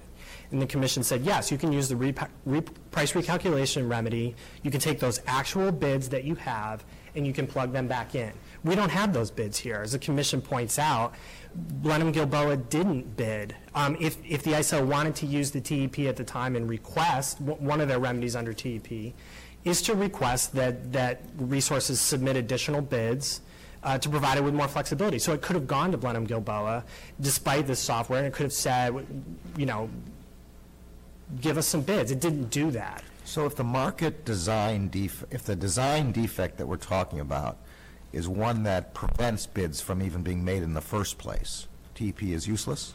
And the commission said, yes, you can use the repa- re- price recalculation remedy. You can take those actual bids that you have and you can plug them back in. We don't have those bids here. As the commission points out, Blenheim Gilboa didn't bid. Um, if, if the I S O wanted to use the T E P at the time and request, w- one of their remedies under T E P is to request that, that resources submit additional bids uh, to provide it with more flexibility. So it could have gone to Blenheim Gilboa despite this software, and it could have said, you know, give us some bids. It didn't do that.
So if the market design def, if the design defect that we're talking about is one that prevents bids from even being made in the first place, T E P is useless?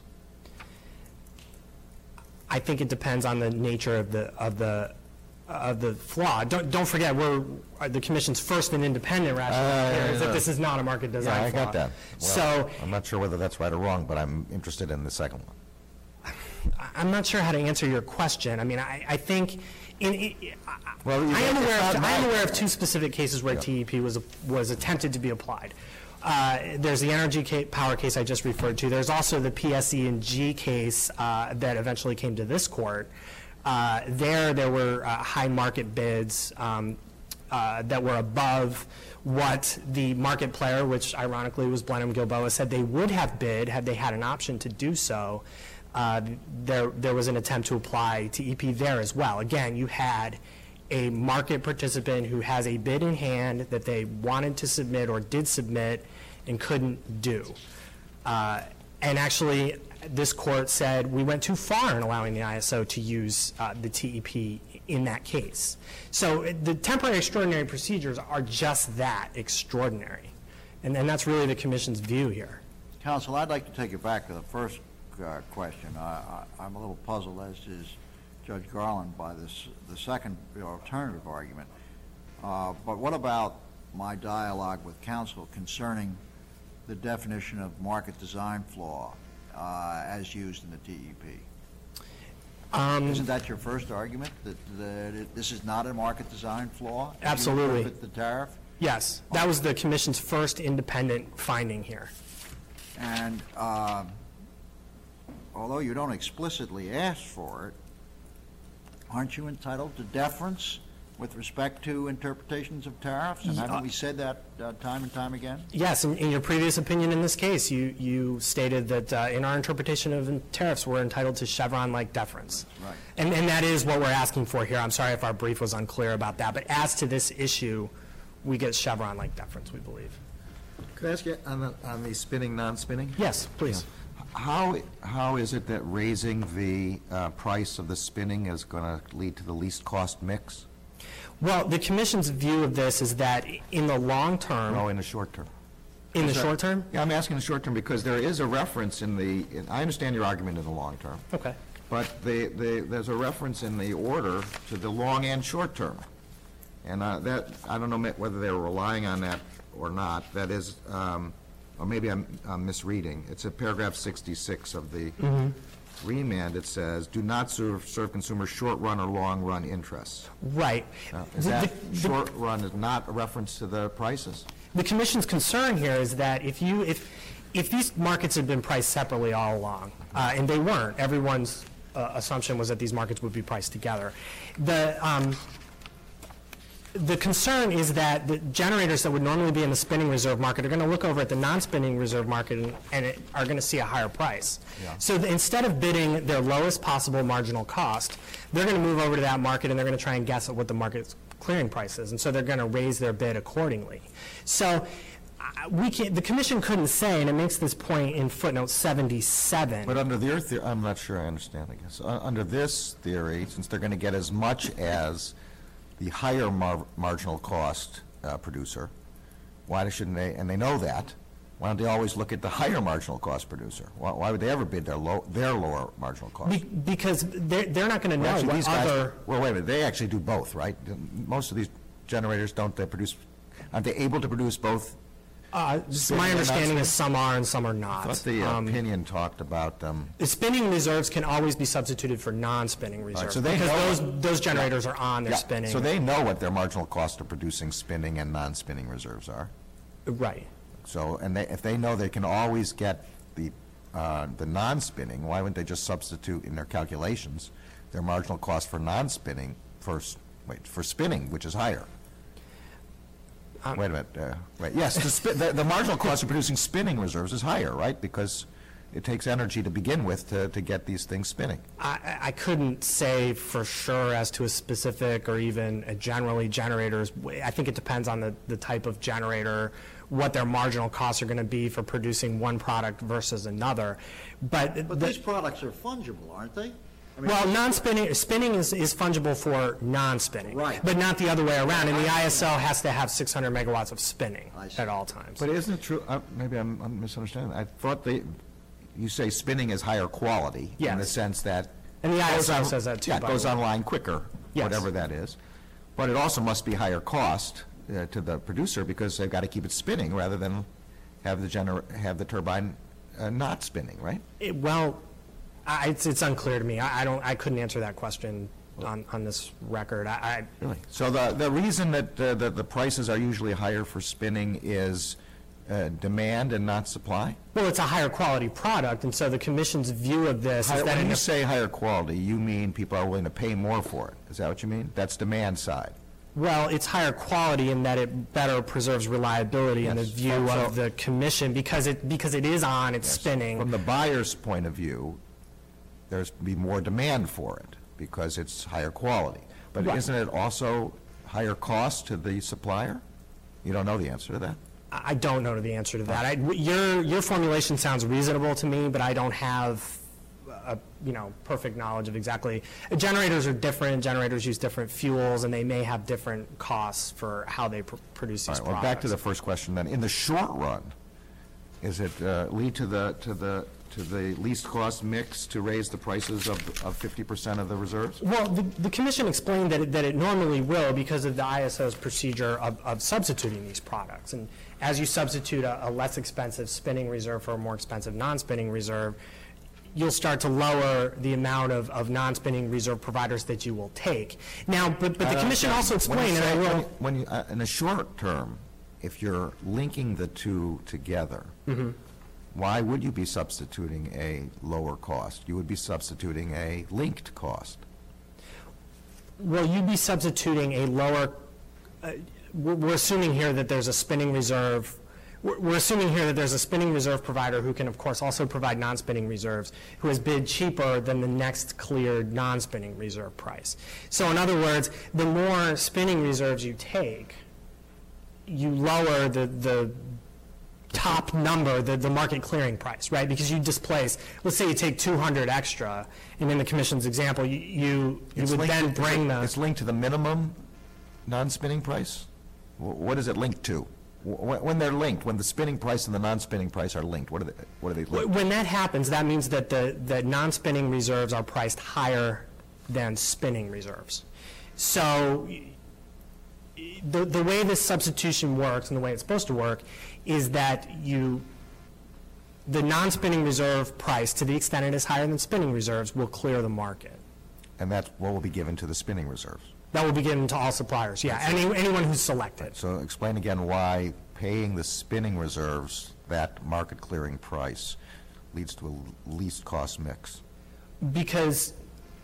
I think it depends on the nature of the, of the, of the flaw. Don't, don't forget, we're, uh, the commission's first and independent rationale
Uh,
here is that
yeah.
this is not a market design
Yeah, I
flaw.
got that.
So,
Well, I'm not sure whether that's right or wrong, but I'm interested in the second one.
I- I'm not sure how to answer your question. I mean, I, I think, in, in, I-
Well, you-
I am
it's
aware
not
of, I am
my-
aware of two specific cases where
Yeah.
T E P was, was attempted to be applied. Uh, There's the energy ca- power case I just referred to. There's also the P S E and G case uh, that eventually came to this court. Uh, There, there were uh, high market bids um, uh, that were above what the market player, which ironically was Blenheim Gilboa, said they would have bid had they had an option to do so. Uh, There, there was an attempt to apply T E P there as well. Again, you had a market participant who has a bid in hand that they wanted to submit or did submit and couldn't do. Uh, And actually, this court said we went too far in allowing the I S O to use uh, the T E P in that case. So uh, the temporary extraordinary procedures are just that, extraordinary. And, and that's really the commission's view here.
Counsel, I'd like to take it back to the first uh, question. I, I, I'm a little puzzled, as is Judge Garland, by this, the second alternative argument. Uh, but what about my dialogue with counsel concerning the definition of market design flaw uh, as used in the T E P?
Um,
Isn't that your first argument, that, that it, this is not a market design flaw? If you
Absolutely.
interpret the tariff?
Yes, that was the commission's first independent finding here.
And uh, although you don't explicitly ask for it, aren't you entitled to deference with respect to interpretations of tariffs? And haven't we said that uh, time and time again?
Yes, in, in your previous opinion in this case, you, you stated that uh, in our interpretation of tariffs, we're entitled to Chevron-like deference.
Right.
And, and that is what we're asking for here. I'm sorry if our brief was unclear about that, but as to this issue, we get Chevron-like deference, we believe.
Could I ask you, on the, on the spinning, non-spinning?
Yes, please.
How, how is it that raising the uh, price of the spinning is going to lead to the least cost mix?
Well, the commission's view of this is that in the long term,
No, in the short term.
in the
Is that-
short term?
Yeah, I'm asking the short term because there is a reference in the, in- I understand your argument in the long term,
Okay.
but the, the, there's a reference in the order to the long and short term. And uh, that, I don't know ma- whether they were relying on that or not. That is, um, or maybe I'm I'm misreading. It's in paragraph sixty-six of the remand. It says, "Do not serve, serve consumers short-run or long-run interests."
Right.
Uh, Is
The-
that
the-
short run is not a reference to the prices?
The commission's concern here is that if you, if, if these markets had been priced separately all along, uh, and they weren't, everyone's uh, assumption was that these markets would be priced together. The, um, the concern is that the generators that would normally be in the spinning reserve market are going to look over at the non-spinning reserve market and, and it, are going to see a higher price.
Yeah.
So the, instead of bidding their lowest possible marginal cost, they're going to move over to that market and they're going to try and guess at what the market's clearing price is, and so they're going to raise their bid accordingly. So uh, we can't, the commission couldn't say, and it makes this point in footnote seventy-seven.
But under their theory, I'm not sure I understand, I guess. Uh, Under this theory, since they're going to get as much as the higher mar- marginal cost uh, producer, why shouldn't they, and they know that, why don't they always look at the higher marginal cost producer? Why, why would they ever bid their low, their lower marginal cost?
Be- because they're, they're not going to
Well,
know
actually,
what
these guys-
other.
Well, wait a minute, they actually do both, right? Most of these generators, don't they produce, aren't they able to produce both?
Uh,
Spinning
my
and
understanding
non-spinning?
is some are and some are not.
I thought the uh,
Um,
opinion talked about, um,
The spinning reserves can always be substituted for non-spinning
right,
reserves.
so they
because
know-
those, those generators are on, they're
yeah,
spinning.
so they know what their marginal cost of producing spinning and non-spinning reserves are.
Right.
So, and they, if they know they can always get the uh, the non-spinning, why wouldn't they just substitute in their calculations their marginal cost for non-spinning for, s- wait, for spinning, which is higher?
Um,
Wait a minute, uh, wait, yes, the, spi- the, the marginal cost of producing spinning reserves is higher, right? Because it takes energy to begin with to, to get these things spinning.
I, I couldn't say for sure as to a specific or even a generally generators. I think it depends on the, the type of generator, what their marginal costs are going to be for producing one product versus another. But,
But
the-
these products are fungible, aren't they? I mean,
well, non-spinning, spinning is, is fungible for non-spinning.
Right.
But not the other way around. And the I S O has to have six hundred megawatts of spinning
I see.
at all times.
But isn't it true, uh, maybe I'm, I'm misunderstanding, I thought they, you say spinning is higher quality. In the
Yes.
sense that.
And the I S O
goes on-
says that too,
Yeah, it
by
goes
the way.
online quicker,
Yes.
whatever that is. But it also must be higher cost uh, to the producer because they've got to keep it spinning rather than have the gener, have the turbine uh, not spinning, right?
It- Well, I, it's, it's unclear to me. I, I don't, I couldn't answer that question on, on this record. I, I,
Really? So the, the reason that uh, the, the prices are usually higher for spinning is uh, demand and not supply?
well, it's a higher quality product, and so the commission's view of this
Higher-
is that
When
in
you
the
say higher quality, you mean people are willing to pay more for it? Is that what you mean? That's demand side.
Well, it's higher quality in that it better preserves reliability in the
Yes.
view
So-
of the commission, because it, because it is on, it's spinning.
From the buyer's point of view, there's be more demand for it because it's higher quality. But
Right.
isn't it also higher cost to the supplier? You don't know the answer to that?
I I don't know the answer to that. I, your, your formulation sounds reasonable to me, but I don't have a, you know, perfect knowledge of exactly. Generators are different, generators use different fuels, and they may have different costs for how they pr- produce
All
these
right, well,
products.
back to the first question then. In the short run, is it uh, lead to the, to the, to the least cost mix to raise the prices of, of fifty percent of the reserves?
Well, the, the commission explained that it, that it normally will because of the I S O's procedure of, of substituting these products. And as you substitute a, a less expensive spinning reserve for a more expensive non-spinning reserve, you'll start to lower the amount of, of non-spinning reserve providers that you will take. Now, but, but the
Uh,
commission
yeah.
also
When you
explained, and I
say-
will,
When you, uh, in the short term, if you're linking the two together,
Mm-hmm.
why would you be substituting a lower cost? You would be substituting a linked cost.
will you be substituting a lower, uh, we're we're assuming here that there's a spinning reserve, we're we're assuming here that there's a spinning reserve provider who can, of course, also provide non-spinning reserves, who has bid cheaper than the next cleared non-spinning reserve price. So in other words, the more spinning reserves you take, you lower the, the top number, the, the market clearing price, right? Because you displace, let's say you take two hundred extra, and in the commission's example, you, you you
It's
would
linked
then
to-
bring the.
It's linked to the minimum non-spinning price? Wh- What is it linked to? Wh- When they're linked, when the spinning price and the non-spinning price are linked, what are they, what are they
Wh-
linked?
When that happens, that means that the, the non-spinning reserves are priced higher than spinning reserves. So y- the, the way this substitution works and the way it's supposed to work is that you, the non-spinning reserve price, to the extent it is higher than spinning reserves, will clear the market.
And that's what will be given to the spinning reserves.
That will be given to all suppliers, yeah, any, anyone who's selected.
So explain again why paying the spinning reserves that market clearing price leads to a least cost mix.
Because,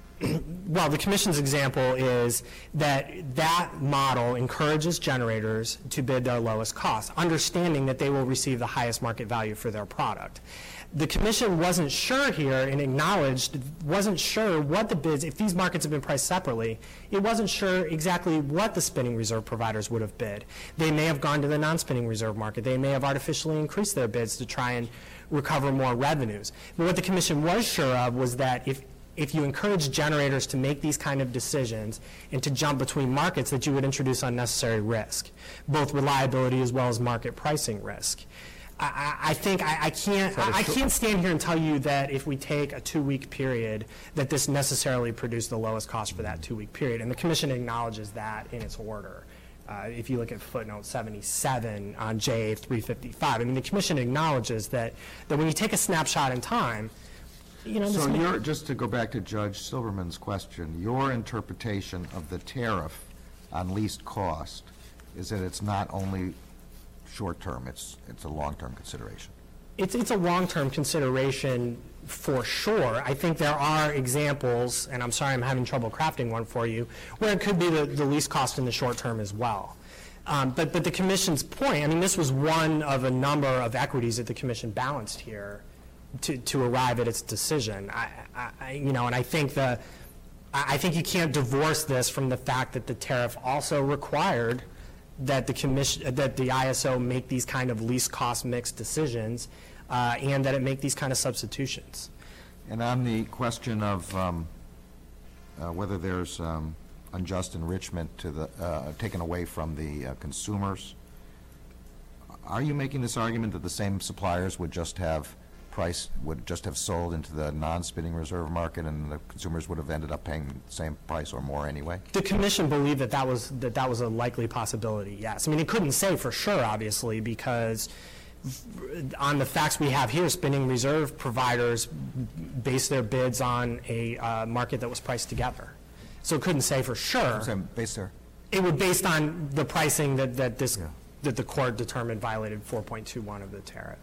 well, the commission's example is that that model encourages generators to bid their lowest cost, understanding that they will receive the highest market value for their product. The commission wasn't sure here and acknowledged, wasn't sure what the bids, if these markets have been priced separately, it wasn't sure exactly what the spinning reserve providers would have bid. They may have gone to the non-spinning reserve market. They may have artificially increased their bids to try and recover more revenues. But what the commission was sure of was that if if you encourage generators to make these kind of decisions and to jump between markets, that you would introduce unnecessary risk, both reliability as well as market pricing risk. I, I I think I, I can't I, I can't stand here and tell you that if we take a two-week period, that this necessarily produced the lowest cost for that two-week period. And the commission acknowledges that in its order. Uh, if you look at footnote seventy-seven on J A three fifty-five, I mean, the commission acknowledges that, that when you take a snapshot in time, you know, this
So
may-
your, just to go back to Judge Silverman's question, your interpretation of the tariff on least cost is that it's not only short-term, it's, it's a long-term consideration.
It's, it's a long-term consideration for sure. I think there are examples, and I'm sorry I'm having trouble crafting one for you, where it could be the, the least cost in the short term as well. Um, but, but the Commission's point, I mean, this was one of a number of equities that the Commission balanced here to, to arrive at its decision. I, I, you know, and I think the, I think you can't divorce this from the fact that the tariff also required that the commission, that the I S O make these kind of least cost mix decisions, uh, and that it make these kind of substitutions.
And on the question of um, uh, whether there's um, unjust enrichment to the, uh, taken away from the uh, consumers, are you making this argument that the same suppliers would just have price, would just have sold into the non-spinning reserve market and the consumers would have ended up paying the same price or more anyway?
The Commission believed that that was, that that was a likely possibility, yes. I mean, it couldn't say for sure, obviously, because on the facts we have here, spinning reserve providers base their bids on a uh, market that was priced together. So it couldn't say for sure.
Same base there?
It would based on the pricing that, that this,
Yeah.
that the court determined violated four point two one of the tariff.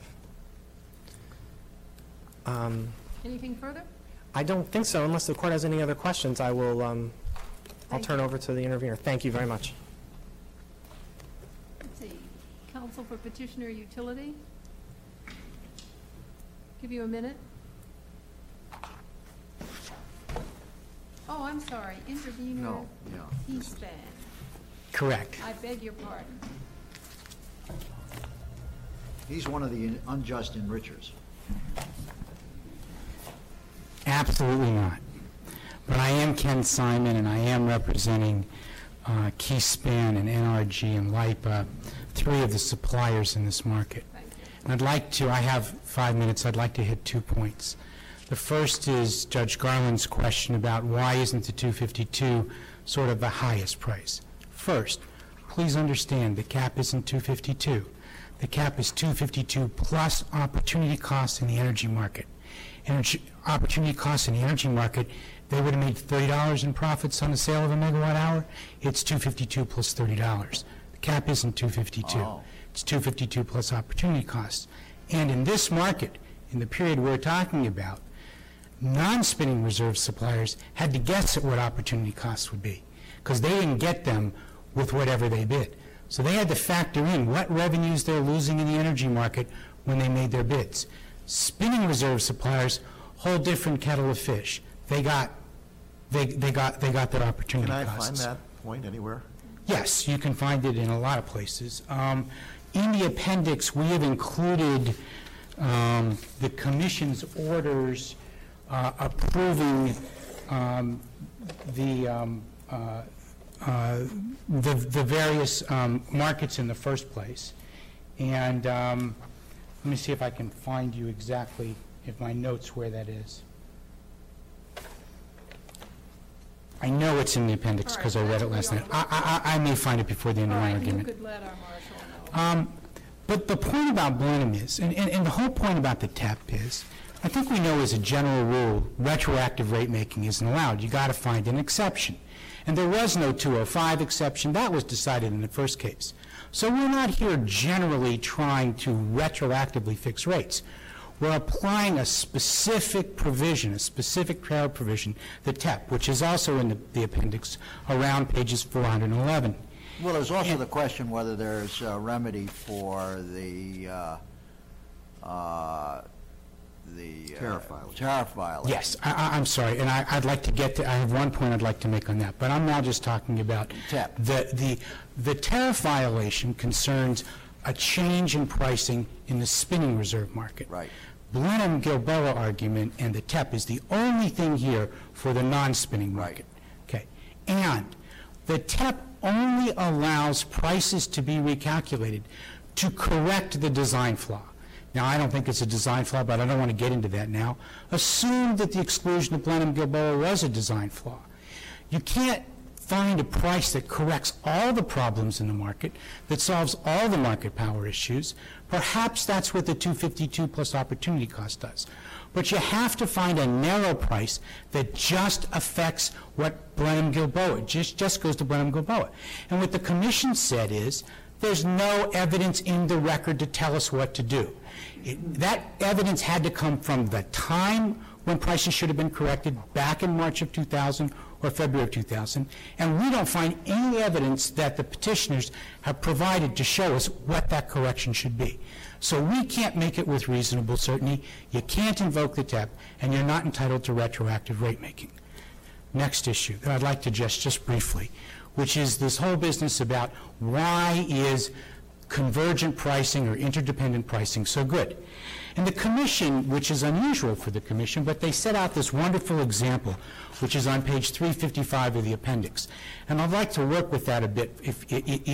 Um,
Anything further?
I don't think so. Unless the court has any other questions, I will, um, I'll
Thank
turn
you.
over to the intervener. Thank you very much.
Let's see, counsel for petitioner utility? Give you a minute. Oh, I'm sorry, intervener.
No, yeah.
Keyspan.
Correct.
I beg your pardon.
He's one of the unjust enrichers.
Absolutely not. But I am Ken Simon, and I am representing uh, Keyspan and N R G and LIPA, three of the suppliers in this market.
Thank you.
And I'd like to, I have five minutes, I'd like to hit two points. The first is Judge Garland's question about why isn't the two fifty-two sort of the highest price. First, please understand the cap isn't two fifty-two. The cap is two fifty-two plus opportunity costs in the energy market. Energy, opportunity costs in the energy market, they would have made thirty dollars in profits on the sale of a megawatt hour. It's two fifty-two plus thirty dollars. The cap isn't two fifty-two.
Oh.
It's two fifty-two plus opportunity costs. And in this market, in the period we're talking about, non-spinning reserve suppliers had to guess at what opportunity costs would be because they didn't get them with whatever they bid. So they had to factor in what revenues they're losing in the energy market when they made their bids. Spinning reserve suppliers, whole different kettle of fish. They got, they, they got, they got that opportunity
Can I
costs.
find that point anywhere?
Yes, you can find it in a lot of places. Um, in the appendix, we have included um, the Commission's orders uh, approving um, the, um, uh, uh, the the various um, markets in the first place. And um, let me see if I can find you exactly, if my notes where that is. I know it's in the appendix
All right,
because I read
that's
it last
what
night.
we
I, I, I may find it before the end
All
of my
right, you
argument.
could let our marshal know.
Um, but the point about Blenheim is, and, and, and the whole point about the T E P is, I think we know as a general rule, retroactive rate making isn't allowed. You got to find an exception. And there was no two oh five exception. That was decided in the first case. So we're not here generally trying to retroactively fix rates. We're applying a specific provision, a specific tariff provision, the T E P, which is also in the, the appendix around pages four hundred eleven.
Well, there's also the question whether there's a remedy for the, uh, uh, the... uh,
Tariff violation.
Tariff violation.
Yes, I, I, I'm sorry, and I, I'd like to get to, I have one point I'd like to make on that, but I'm now just talking about
T E P.
the, the, the tariff violation concerns a change in pricing in the spinning reserve market.
Right.
Blenheim-Gilboa argument and the T E P is the only thing here for the non-spinning market. Okay, and the T E P only allows prices to be recalculated to correct the design flaw. Now, I don't think it's a design flaw, but I don't want to get into that now. Assume that the exclusion of Blenheim-Gilboa was a design flaw. You can't find a price that corrects all the problems in the market, that solves all the market power issues. Perhaps that's what the two fifty-two plus opportunity cost does. But you have to find a narrow price that just affects what Blenheim-Gilboa, just, just goes to Blenheim-Gilboa. And what the Commission said is, There's no evidence in the record to tell us what to do. It- That evidence had to come from the time when prices should have been corrected back in March of two thousand or February of two thousand, and we don't find any evidence that the petitioners have provided to show us what that correction should be. So we can't make it with reasonable certainty. You can't invoke the T E P, and you're not entitled to retroactive rate making. Next issue that I'd like to address just briefly, which is this whole business about why is convergent pricing or interdependent pricing so good. And the Commission, which is unusual for the Commission, but they set out this wonderful example, which is on page three fifty-five of the appendix. And I'd like to work with that a bit, if,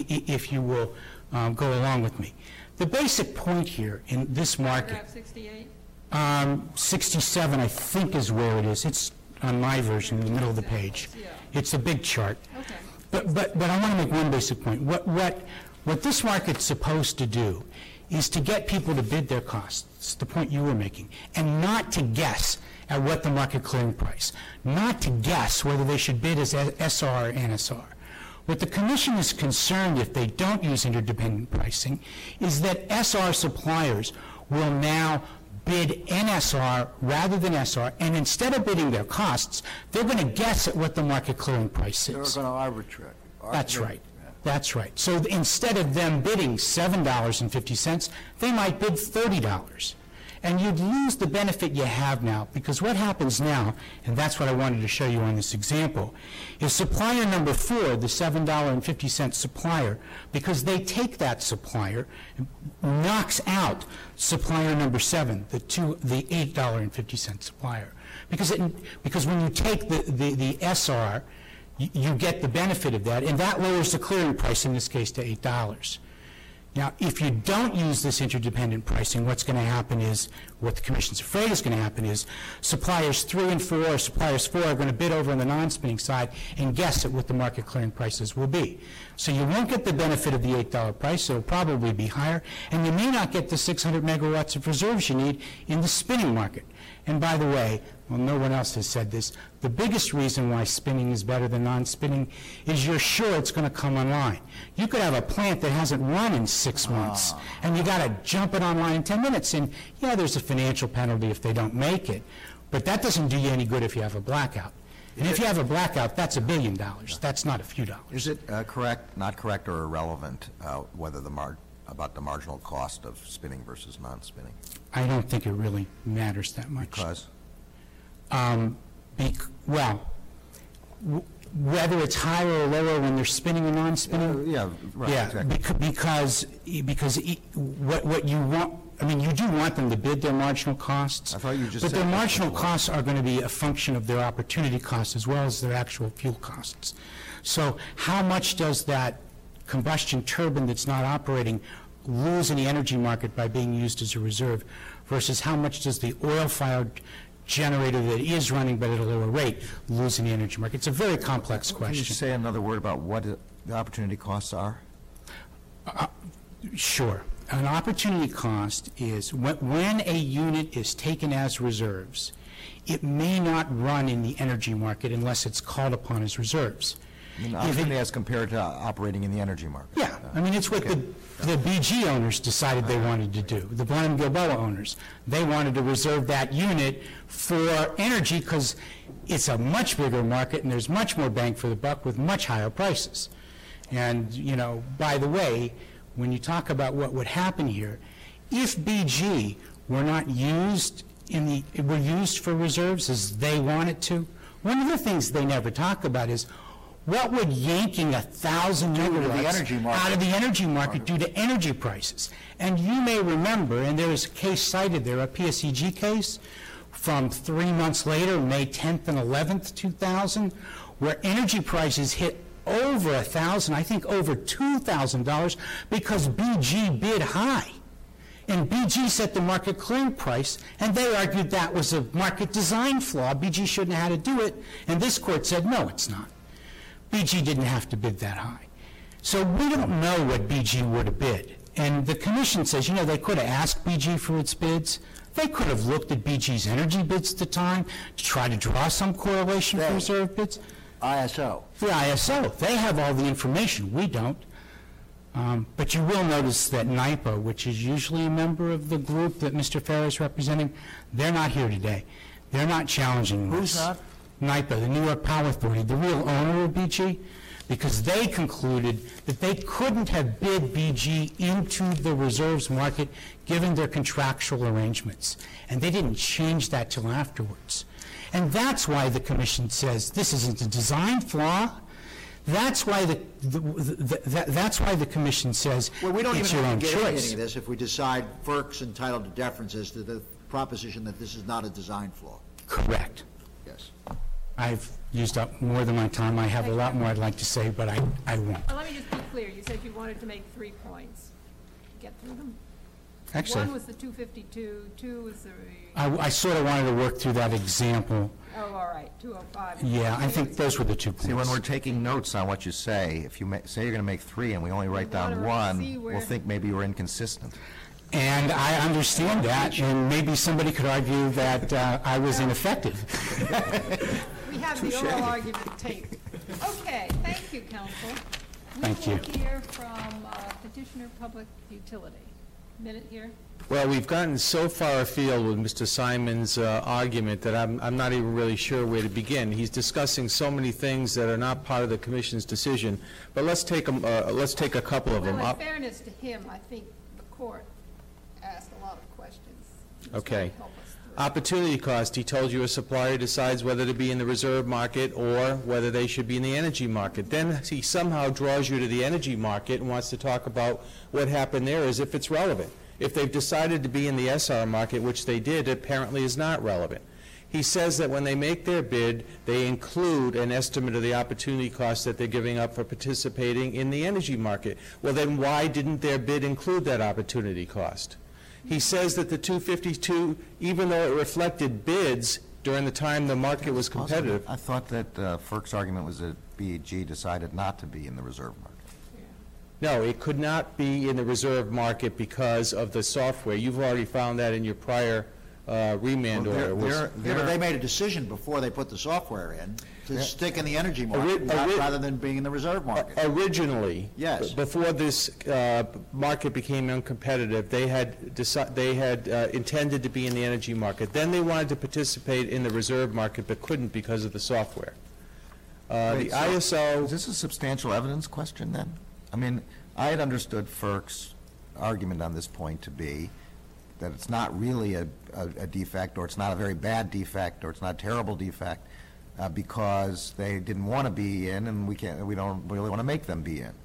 if you will um, go along with me. The basic point here in this market,
Paragraph sixty-eight?
um, sixty-seven, I think, is where it is. It's on my version, in the middle of the page.
Yeah.
It's a big chart.
Okay.
But, but, but I want to make one basic point. What, what, what this market's supposed to do is to get people to bid their costs. It's the point you were making. And not to guess at what the market clearing price. Not to guess whether they should bid as S R or N S R. What the Commission is concerned if they don't use interdependent pricing is that S R suppliers will now bid N S R rather than S R, and instead of bidding their costs, they're going to guess at what the market clearing price
They're
is.
going to arbitrate.
That's
Arbitrate.
right. That's right. So th- instead of them bidding seven dollars and fifty cents, they might bid thirty dollars. And you'd lose the benefit you have now, because what happens now, and that's what I wanted to show you on this example, is supplier number four, the seven dollars and fifty cent supplier, because they take that supplier, knocks out supplier number seven, the two, the eight dollars and fifty cent supplier. Because, it, because when you take the, the, the S R, you, you get the benefit of that, and that lowers the clearing price, in this case, to eight dollars. Now, if you don't use this interdependent pricing, what's going to happen is, what the Commission's afraid is going to happen is, suppliers three and four, or suppliers four are going to bid over on the non-spinning side and guess at what the market clearing prices will be. So you won't get the benefit of the eight dollar price, so it'll probably be higher, and you may not get the six hundred megawatts of reserves you need in the spinning market. And by the way, well, no one else has said this, the biggest reason why spinning is better than non-spinning is you're sure it's going to come online. You could have a plant that hasn't run in six months, and you got to jump it online in ten minutes, and yeah, there's a financial penalty if they don't make it, but that doesn't do you any good if you have a blackout. And if you have a blackout, that's a billion dollars. That's not a few dollars.
Is it uh, correct, not correct, or irrelevant uh, whether the mar about the marginal cost of spinning versus non-spinning?
I don't think it really matters that much.
Because?
Um, bec- well, w- whether it's higher or lower when they're spinning or non-spinning?
Uh, yeah, right,
Yeah,
exactly.
bec- because, because e- what, what you want, I mean, you do want them to bid their marginal costs.
I thought you just
But
said
their
that's what
marginal
you want.
costs are going to be a function of their opportunity costs as well as their actual fuel costs. So how much does that combustion turbine that's not operating lose in the energy market by being used as a reserve versus how much does the oil-fired generator that is running but at a lower rate lose in the energy market? It's a very complex
Can you
question.
say another word about what uh, the opportunity costs are?
Sure. An opportunity cost is when, when a unit is taken as reserves, it may not run in the energy market unless it's called upon as reserves.
I mean,
If it-
opportunity as compared to operating in the energy market.
Yeah, I mean, it's what the, the B G owners decided they wanted to do, the Blenheim Gilboa owners. They wanted to reserve that unit for energy because it's a much bigger market and there's much more bang for the buck with much higher prices. And, you know, by the way, when you talk about what would happen here, if B G were not used in the, were used for reserves as they wanted to, one of the things they never talk about is what would yanking a thousand
to the
megawatts
energy market.
out of the energy market do to energy prices? And you may remember, and there is a case cited there, a P S E G case from three months later, May tenth and eleventh, two thousand, where energy prices hit over a thousand, I think over two thousand dollars, because B G bid high. And B G set the market clearing price, and they argued that was a market design flaw. B G shouldn't have had to do it, and this court said, no, it's not. B G didn't have to bid that high. So we don't know what B G would have bid. And the commission says, you know, they could have asked B G for its bids. They could have looked at B G's energy bids at the time to try to draw some correlation for
They-
reserve bids.
I S O.
The I S O, they have all the information. We don't. Um, But you will notice that NYPA, which is usually a member of the group that Mister Ferry is representing, they're not here today. They're not challenging this.
Who's not?
NYPA, the New York Power Authority, the real owner of B G, because they concluded that they couldn't have bid B G into the reserves market given their contractual arrangements. And they didn't change that till afterwards. And that's why the commission says this isn't a design flaw. That's why the, the, the, the that's why the commission says
Well, we don't
it's
even
your
have
own
to get into any
choice.
of this if we decide FERC's entitled to deferences to the proposition that this is not a design flaw.
Correct.
Yes.
I've used up more than my time. I have a lot more I'd like to say, but I, I won't.
Well, let me just be clear. You said you wanted to make three points. Get through them?
Actually,
One was the two fifty-two, two was the,
I, I sort of wanted to work through that example.
oh, all right, two oh five.
Yeah, I think those were the two points.
See, when we're taking notes on what you say, if you ma- say you're going to make three and we only write down
wanna see
one,
where-
we'll think maybe you were inconsistent.
And I understand that, and maybe somebody could argue that uh, I was ineffective.
We have the oral argument taped. Okay, thank you, counsel.
Thank you.
We will hear from uh, petitioner public utility. Minute here.
Well, we've gotten so far afield with Mister Simon's uh, argument that I'm, I'm not even really sure where to begin. He's discussing so many things that are not part of the commission's decision, but let's take 'em, uh, let's take a couple of them
Well, in
up.
fairness to him, I think the court asked a lot of questions. He was
Okay.
trying to help us through.
Opportunity cost, he told you a supplier decides whether to be in the reserve market or whether they should be in the energy market. Then he somehow draws you to the energy market and wants to talk about what happened there as if it's relevant. If they've decided to be in the S R market, which they did, it apparently is not relevant. He says that when they make their bid, they include an estimate of the opportunity cost that they're giving up for participating in the energy market. Well, then why didn't their bid include that opportunity cost? He says that the two fifty-two, even though it reflected bids during the time the market was competitive.
I thought that uh, FERC's argument was that B G decided not to be in the reserve market.
No, it could not be in the reserve market because of the software. You've already found that in your prior uh, remand
Well, they're-
order. was-
they're-
Yeah, but they made a decision before they put the software in to stick in the energy market
Ori-
not-
ori-
rather than being in the reserve market.
Originally,
Yes.
before this uh, market became uncompetitive, they had deci- they had uh, intended to be in the energy market. Then they wanted to participate in the reserve market, but couldn't because of the software. Uh,
Wait,
The
so
I S O.
Is this a substantial evidence question, then? I mean, I had understood FERC's argument on this point to be that it's not really a a a defect, or it's not a very bad defect, or it's not a terrible defect, uh, because they didn't want to be in, and we can't, we don't really want to make them be in.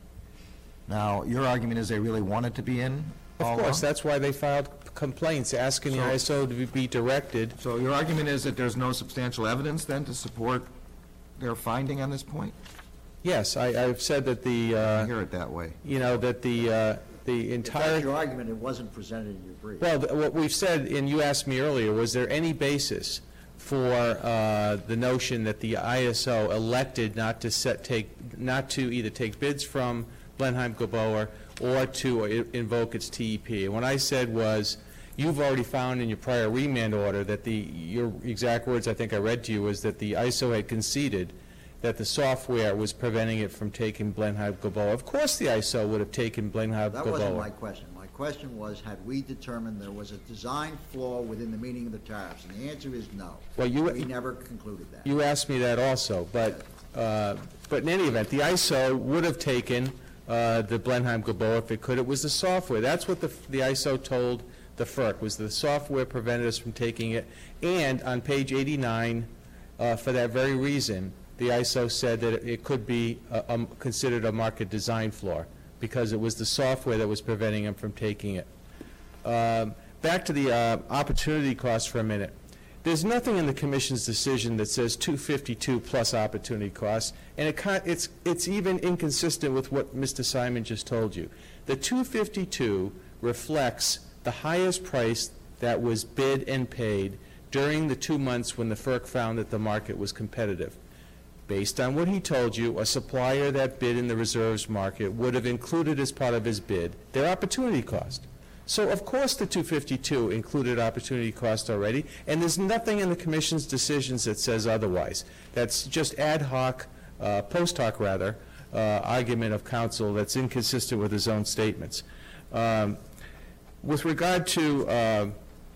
Now, your argument is they really wanted to be in all
Of course,
along?
that's why they filed complaints asking the
So-
I S O to be- be directed.
So your argument is that there's no substantial evidence, then, to support their finding on this point?
Yes, I- I've said that the,
I
uh,
hear it that way.
you know, that the uh, the
If
entire...
that's your argument, it wasn't presented in your brief.
Well, th- what we've said, and you asked me earlier, was there any basis for uh, the notion that the I S O elected not to set, take, not to either take bids from Blenheim-Gilboa or to i- invoke its T E P? And what I said was, you've already found in your prior remand order that the, your exact words I think I read to you was that the I S O had conceded that the software was preventing it from taking Blenheim-Gilboa. Of course the I S O would have taken Blenheim-Gilboa.
That wasn't my question. My question was, had we determined there was a design flaw within the meaning of the tariffs? And the answer is no.
Well, you-
We never concluded that.
You asked me that also, but, uh, but in any event, the I S O would have taken uh, the Blenheim-Gilboa if it could. It was the software. That's what the the I S O told the FERC, was the software prevented us from taking it. And on page eighty-nine, uh, for that very reason, the I S O said that it- it could be uh, um, considered a market design flaw, because it was the software that was preventing them from taking it. Um, Back to the uh, opportunity cost for a minute. There's nothing in the commission's decision that says two fifty-two plus opportunity costs, and it kind, it's, it's even inconsistent with what Mister Simon just told you. The two fifty-two reflects the highest price that was bid and paid during the two months when the FERC found that the market was competitive. Based on what he told you, a supplier that bid in the reserves market would have included as part of his bid their opportunity cost. So, of course, the two fifty-two included opportunity cost already, and there's nothing in the commission's decisions that says otherwise. That's just ad hoc, uh, post hoc rather, uh, argument of counsel that's inconsistent with his own statements. Um, with regard to uh,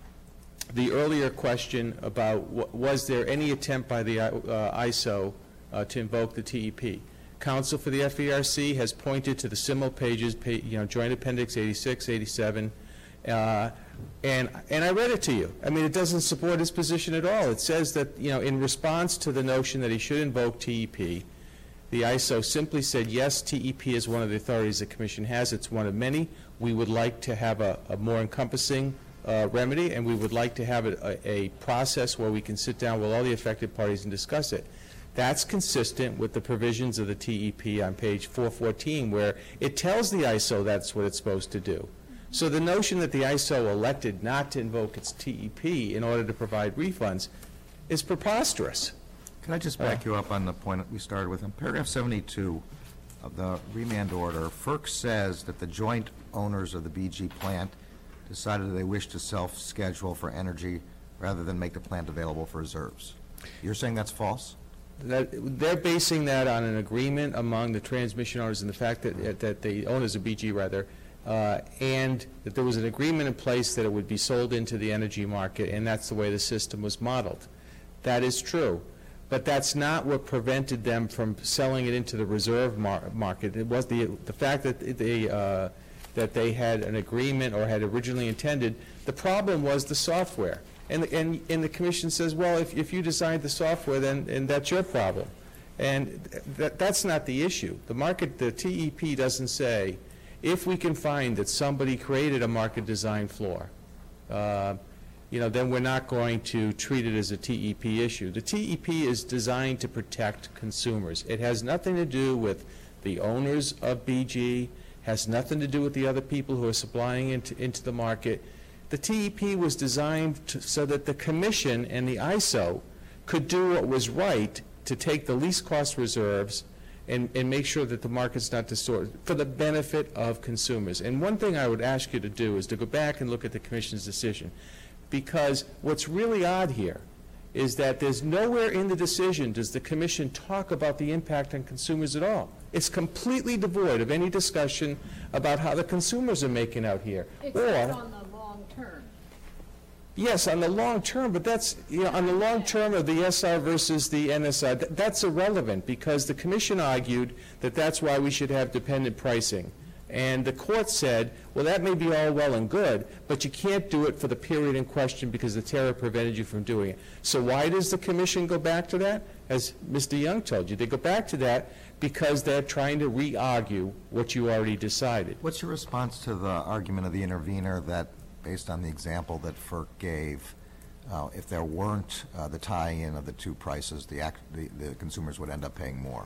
the earlier question about w was there any attempt by the uh, I S O uh, to invoke the T E P, counsel for the F E R C has pointed to the similar pages, pa you know, Joint Appendix eighty-six, eighty-seven, uh, and and I read it to you. I mean, it doesn't support his position at all. It says that, you know, in response to the notion that he should invoke T E P, the I S O simply said, yes, T E P is one of the authorities the Commission has. It's one of many. We would like to have a, a more encompassing uh, remedy, and we would like to have a, a, a process where we can sit down with all the affected parties and discuss it. That's consistent with the provisions of the T E P on page four fourteen, where it tells the I S O that's what it's supposed to do. So the notion that the I S O elected not to invoke its T E P in order to provide refunds is preposterous.
Can I just back you up on the point that we started with? In paragraph seventy-two of the remand order, FERC says that the joint owners of the B G plant decided that they wish to self-schedule for energy rather than make the plant available for reserves. You're saying that's false?
That, they're basing that on an agreement among the transmission owners and the fact that, that the owners of B G, rather, uh, and that there was an agreement in place that it would be sold into the energy market, and that's the way the system was modeled. That is true. But that's not what prevented them from selling it into the reserve mar market. It was the, the fact that they, uh, that they had an agreement or had originally intended. The problem was the software. And the, and, and the Commission says, well, if, if you designed the software, then and that's your problem. And th that's not the issue. The market, the T E P doesn't say, if we can find that somebody created a market design flaw, uh, you know, then we're not going to treat it as a T E P issue. The T E P is designed to protect consumers. It has nothing to do with the owners of B G, has nothing to do with the other people who are supplying into, into the market. The T E P was designed to, so that the Commission and the I S O could do what was right to take the least cost reserves and, and make sure that the market's not distorted for the benefit of consumers. And one thing I would ask you to do is to go back and look at the Commission's decision. Because what's really odd here is that there's nowhere in the decision does the Commission talk about the impact on consumers at all. It's completely devoid of any discussion about how the consumers are making out here.
Except
or,
on the long term.
yes, on the long term, but that's, you know, on the long term of the S R versus the N S R, th that's irrelevant because the Commission argued that that's why we should have dependent pricing. And the court said, well, that may be all well and good, but you can't do it for the period in question because the tariff prevented you from doing it. So why does the Commission go back to that? As Mister Young told you, they go back to that because they're trying to re-argue what you already decided.
What's your response to the argument of the intervener that, based on the example that FERC gave, uh, if there weren't uh, the tie-in of the two prices, the, act, the, the consumers would end up paying more?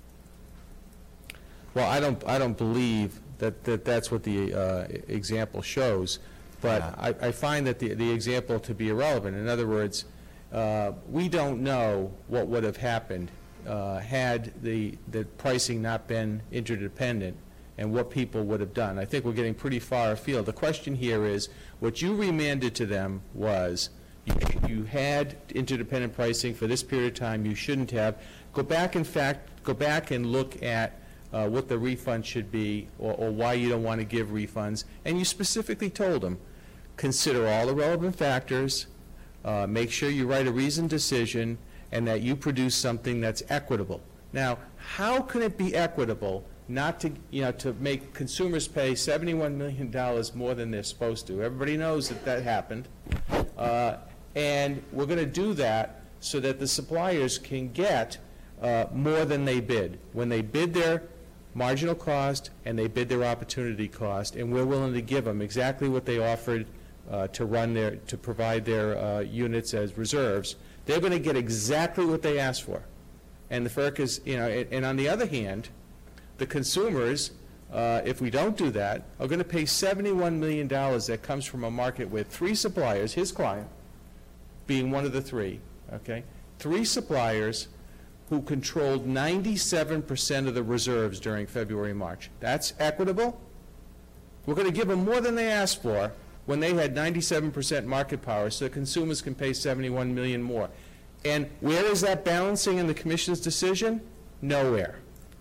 Well, I don't, I don't believe that, that that's what the uh, example shows, but
Yeah.
I, I find that the, the example to be irrelevant. In other words, uh, we don't know what would have happened uh, had the, the pricing not been interdependent and what people would have done. I think we're getting pretty far afield. The question here is, what you remanded to them was, you, you had interdependent pricing for this period of time, you shouldn't have. Go back, in fact, go back and look at Uh, what the refund should be, or, or why you don't want to give refunds, and you specifically told them, consider all the relevant factors, uh, make sure you write a reasoned decision, and that you produce something that's equitable. Now, how can it be equitable not to, you know, to make consumers pay seventy-one million dollars more than they're supposed to? Everybody knows that that happened, uh, and we're going to do that so that the suppliers can get uh, more than they bid. When they bid their marginal cost and they bid their opportunity cost, and we're willing to give them exactly what they offered uh, to run their, to provide their uh, units as reserves, they're going to get exactly what they asked for. And the FERC is, you know, and, and on the other hand, the consumers, uh, if we don't do that, are going to pay seventy-one million dollars that comes from a market with three suppliers, his client being one of the three, okay, three suppliers who controlled ninety-seven percent of the reserves during February and March. That's equitable? We're going to give them more than they asked for when they had ninety-seven percent market power so the consumers can pay seventy-one million dollars more. And where is that balancing in the Commission's decision? Nowhere.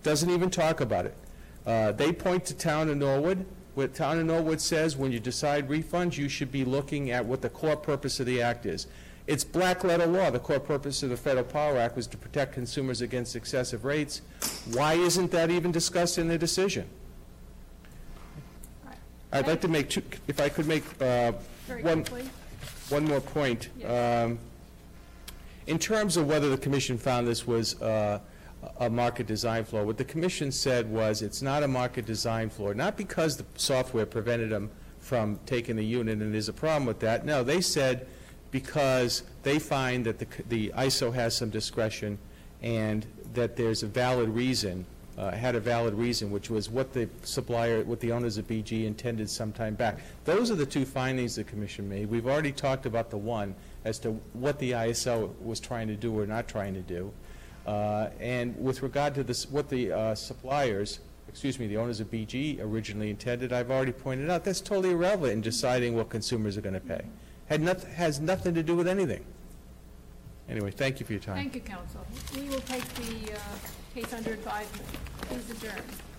doesn't even talk about it. Uh, They point to Town of Norwood. What Town of Norwood says, when you decide refunds, you should be looking at what the core purpose of the act is. It's black letter law. The core purpose of the Federal Power Act was to protect consumers against excessive rates. Why isn't that even discussed in the decision?
Right.
I'd like to make two, if I could make uh,
Very
one,
quickly.
one more point.
Yes.
Um, In terms of whether the commission found this was uh, a market design flaw, what the commission said was it's not a market design flaw, not because the software prevented them from taking the unit and there's a problem with that. No, they said because they find that the, the I S O has some discretion and that there's a valid reason, uh, had a valid reason, which was what the supplier, what the owners of B G intended some time back. Those are the two findings the commission made. We've already talked about the one as to what the I S O was trying to do or not trying to do. Uh, and with regard to this, what the uh, suppliers, excuse me, the owners of B G originally intended, I've already pointed out, that's totally irrelevant in deciding what consumers are going to pay. Had noth has nothing to do with anything. Anyway, thank you for your time.
Thank you, counsel. We will take the uh, case under advisement. Please adjourn.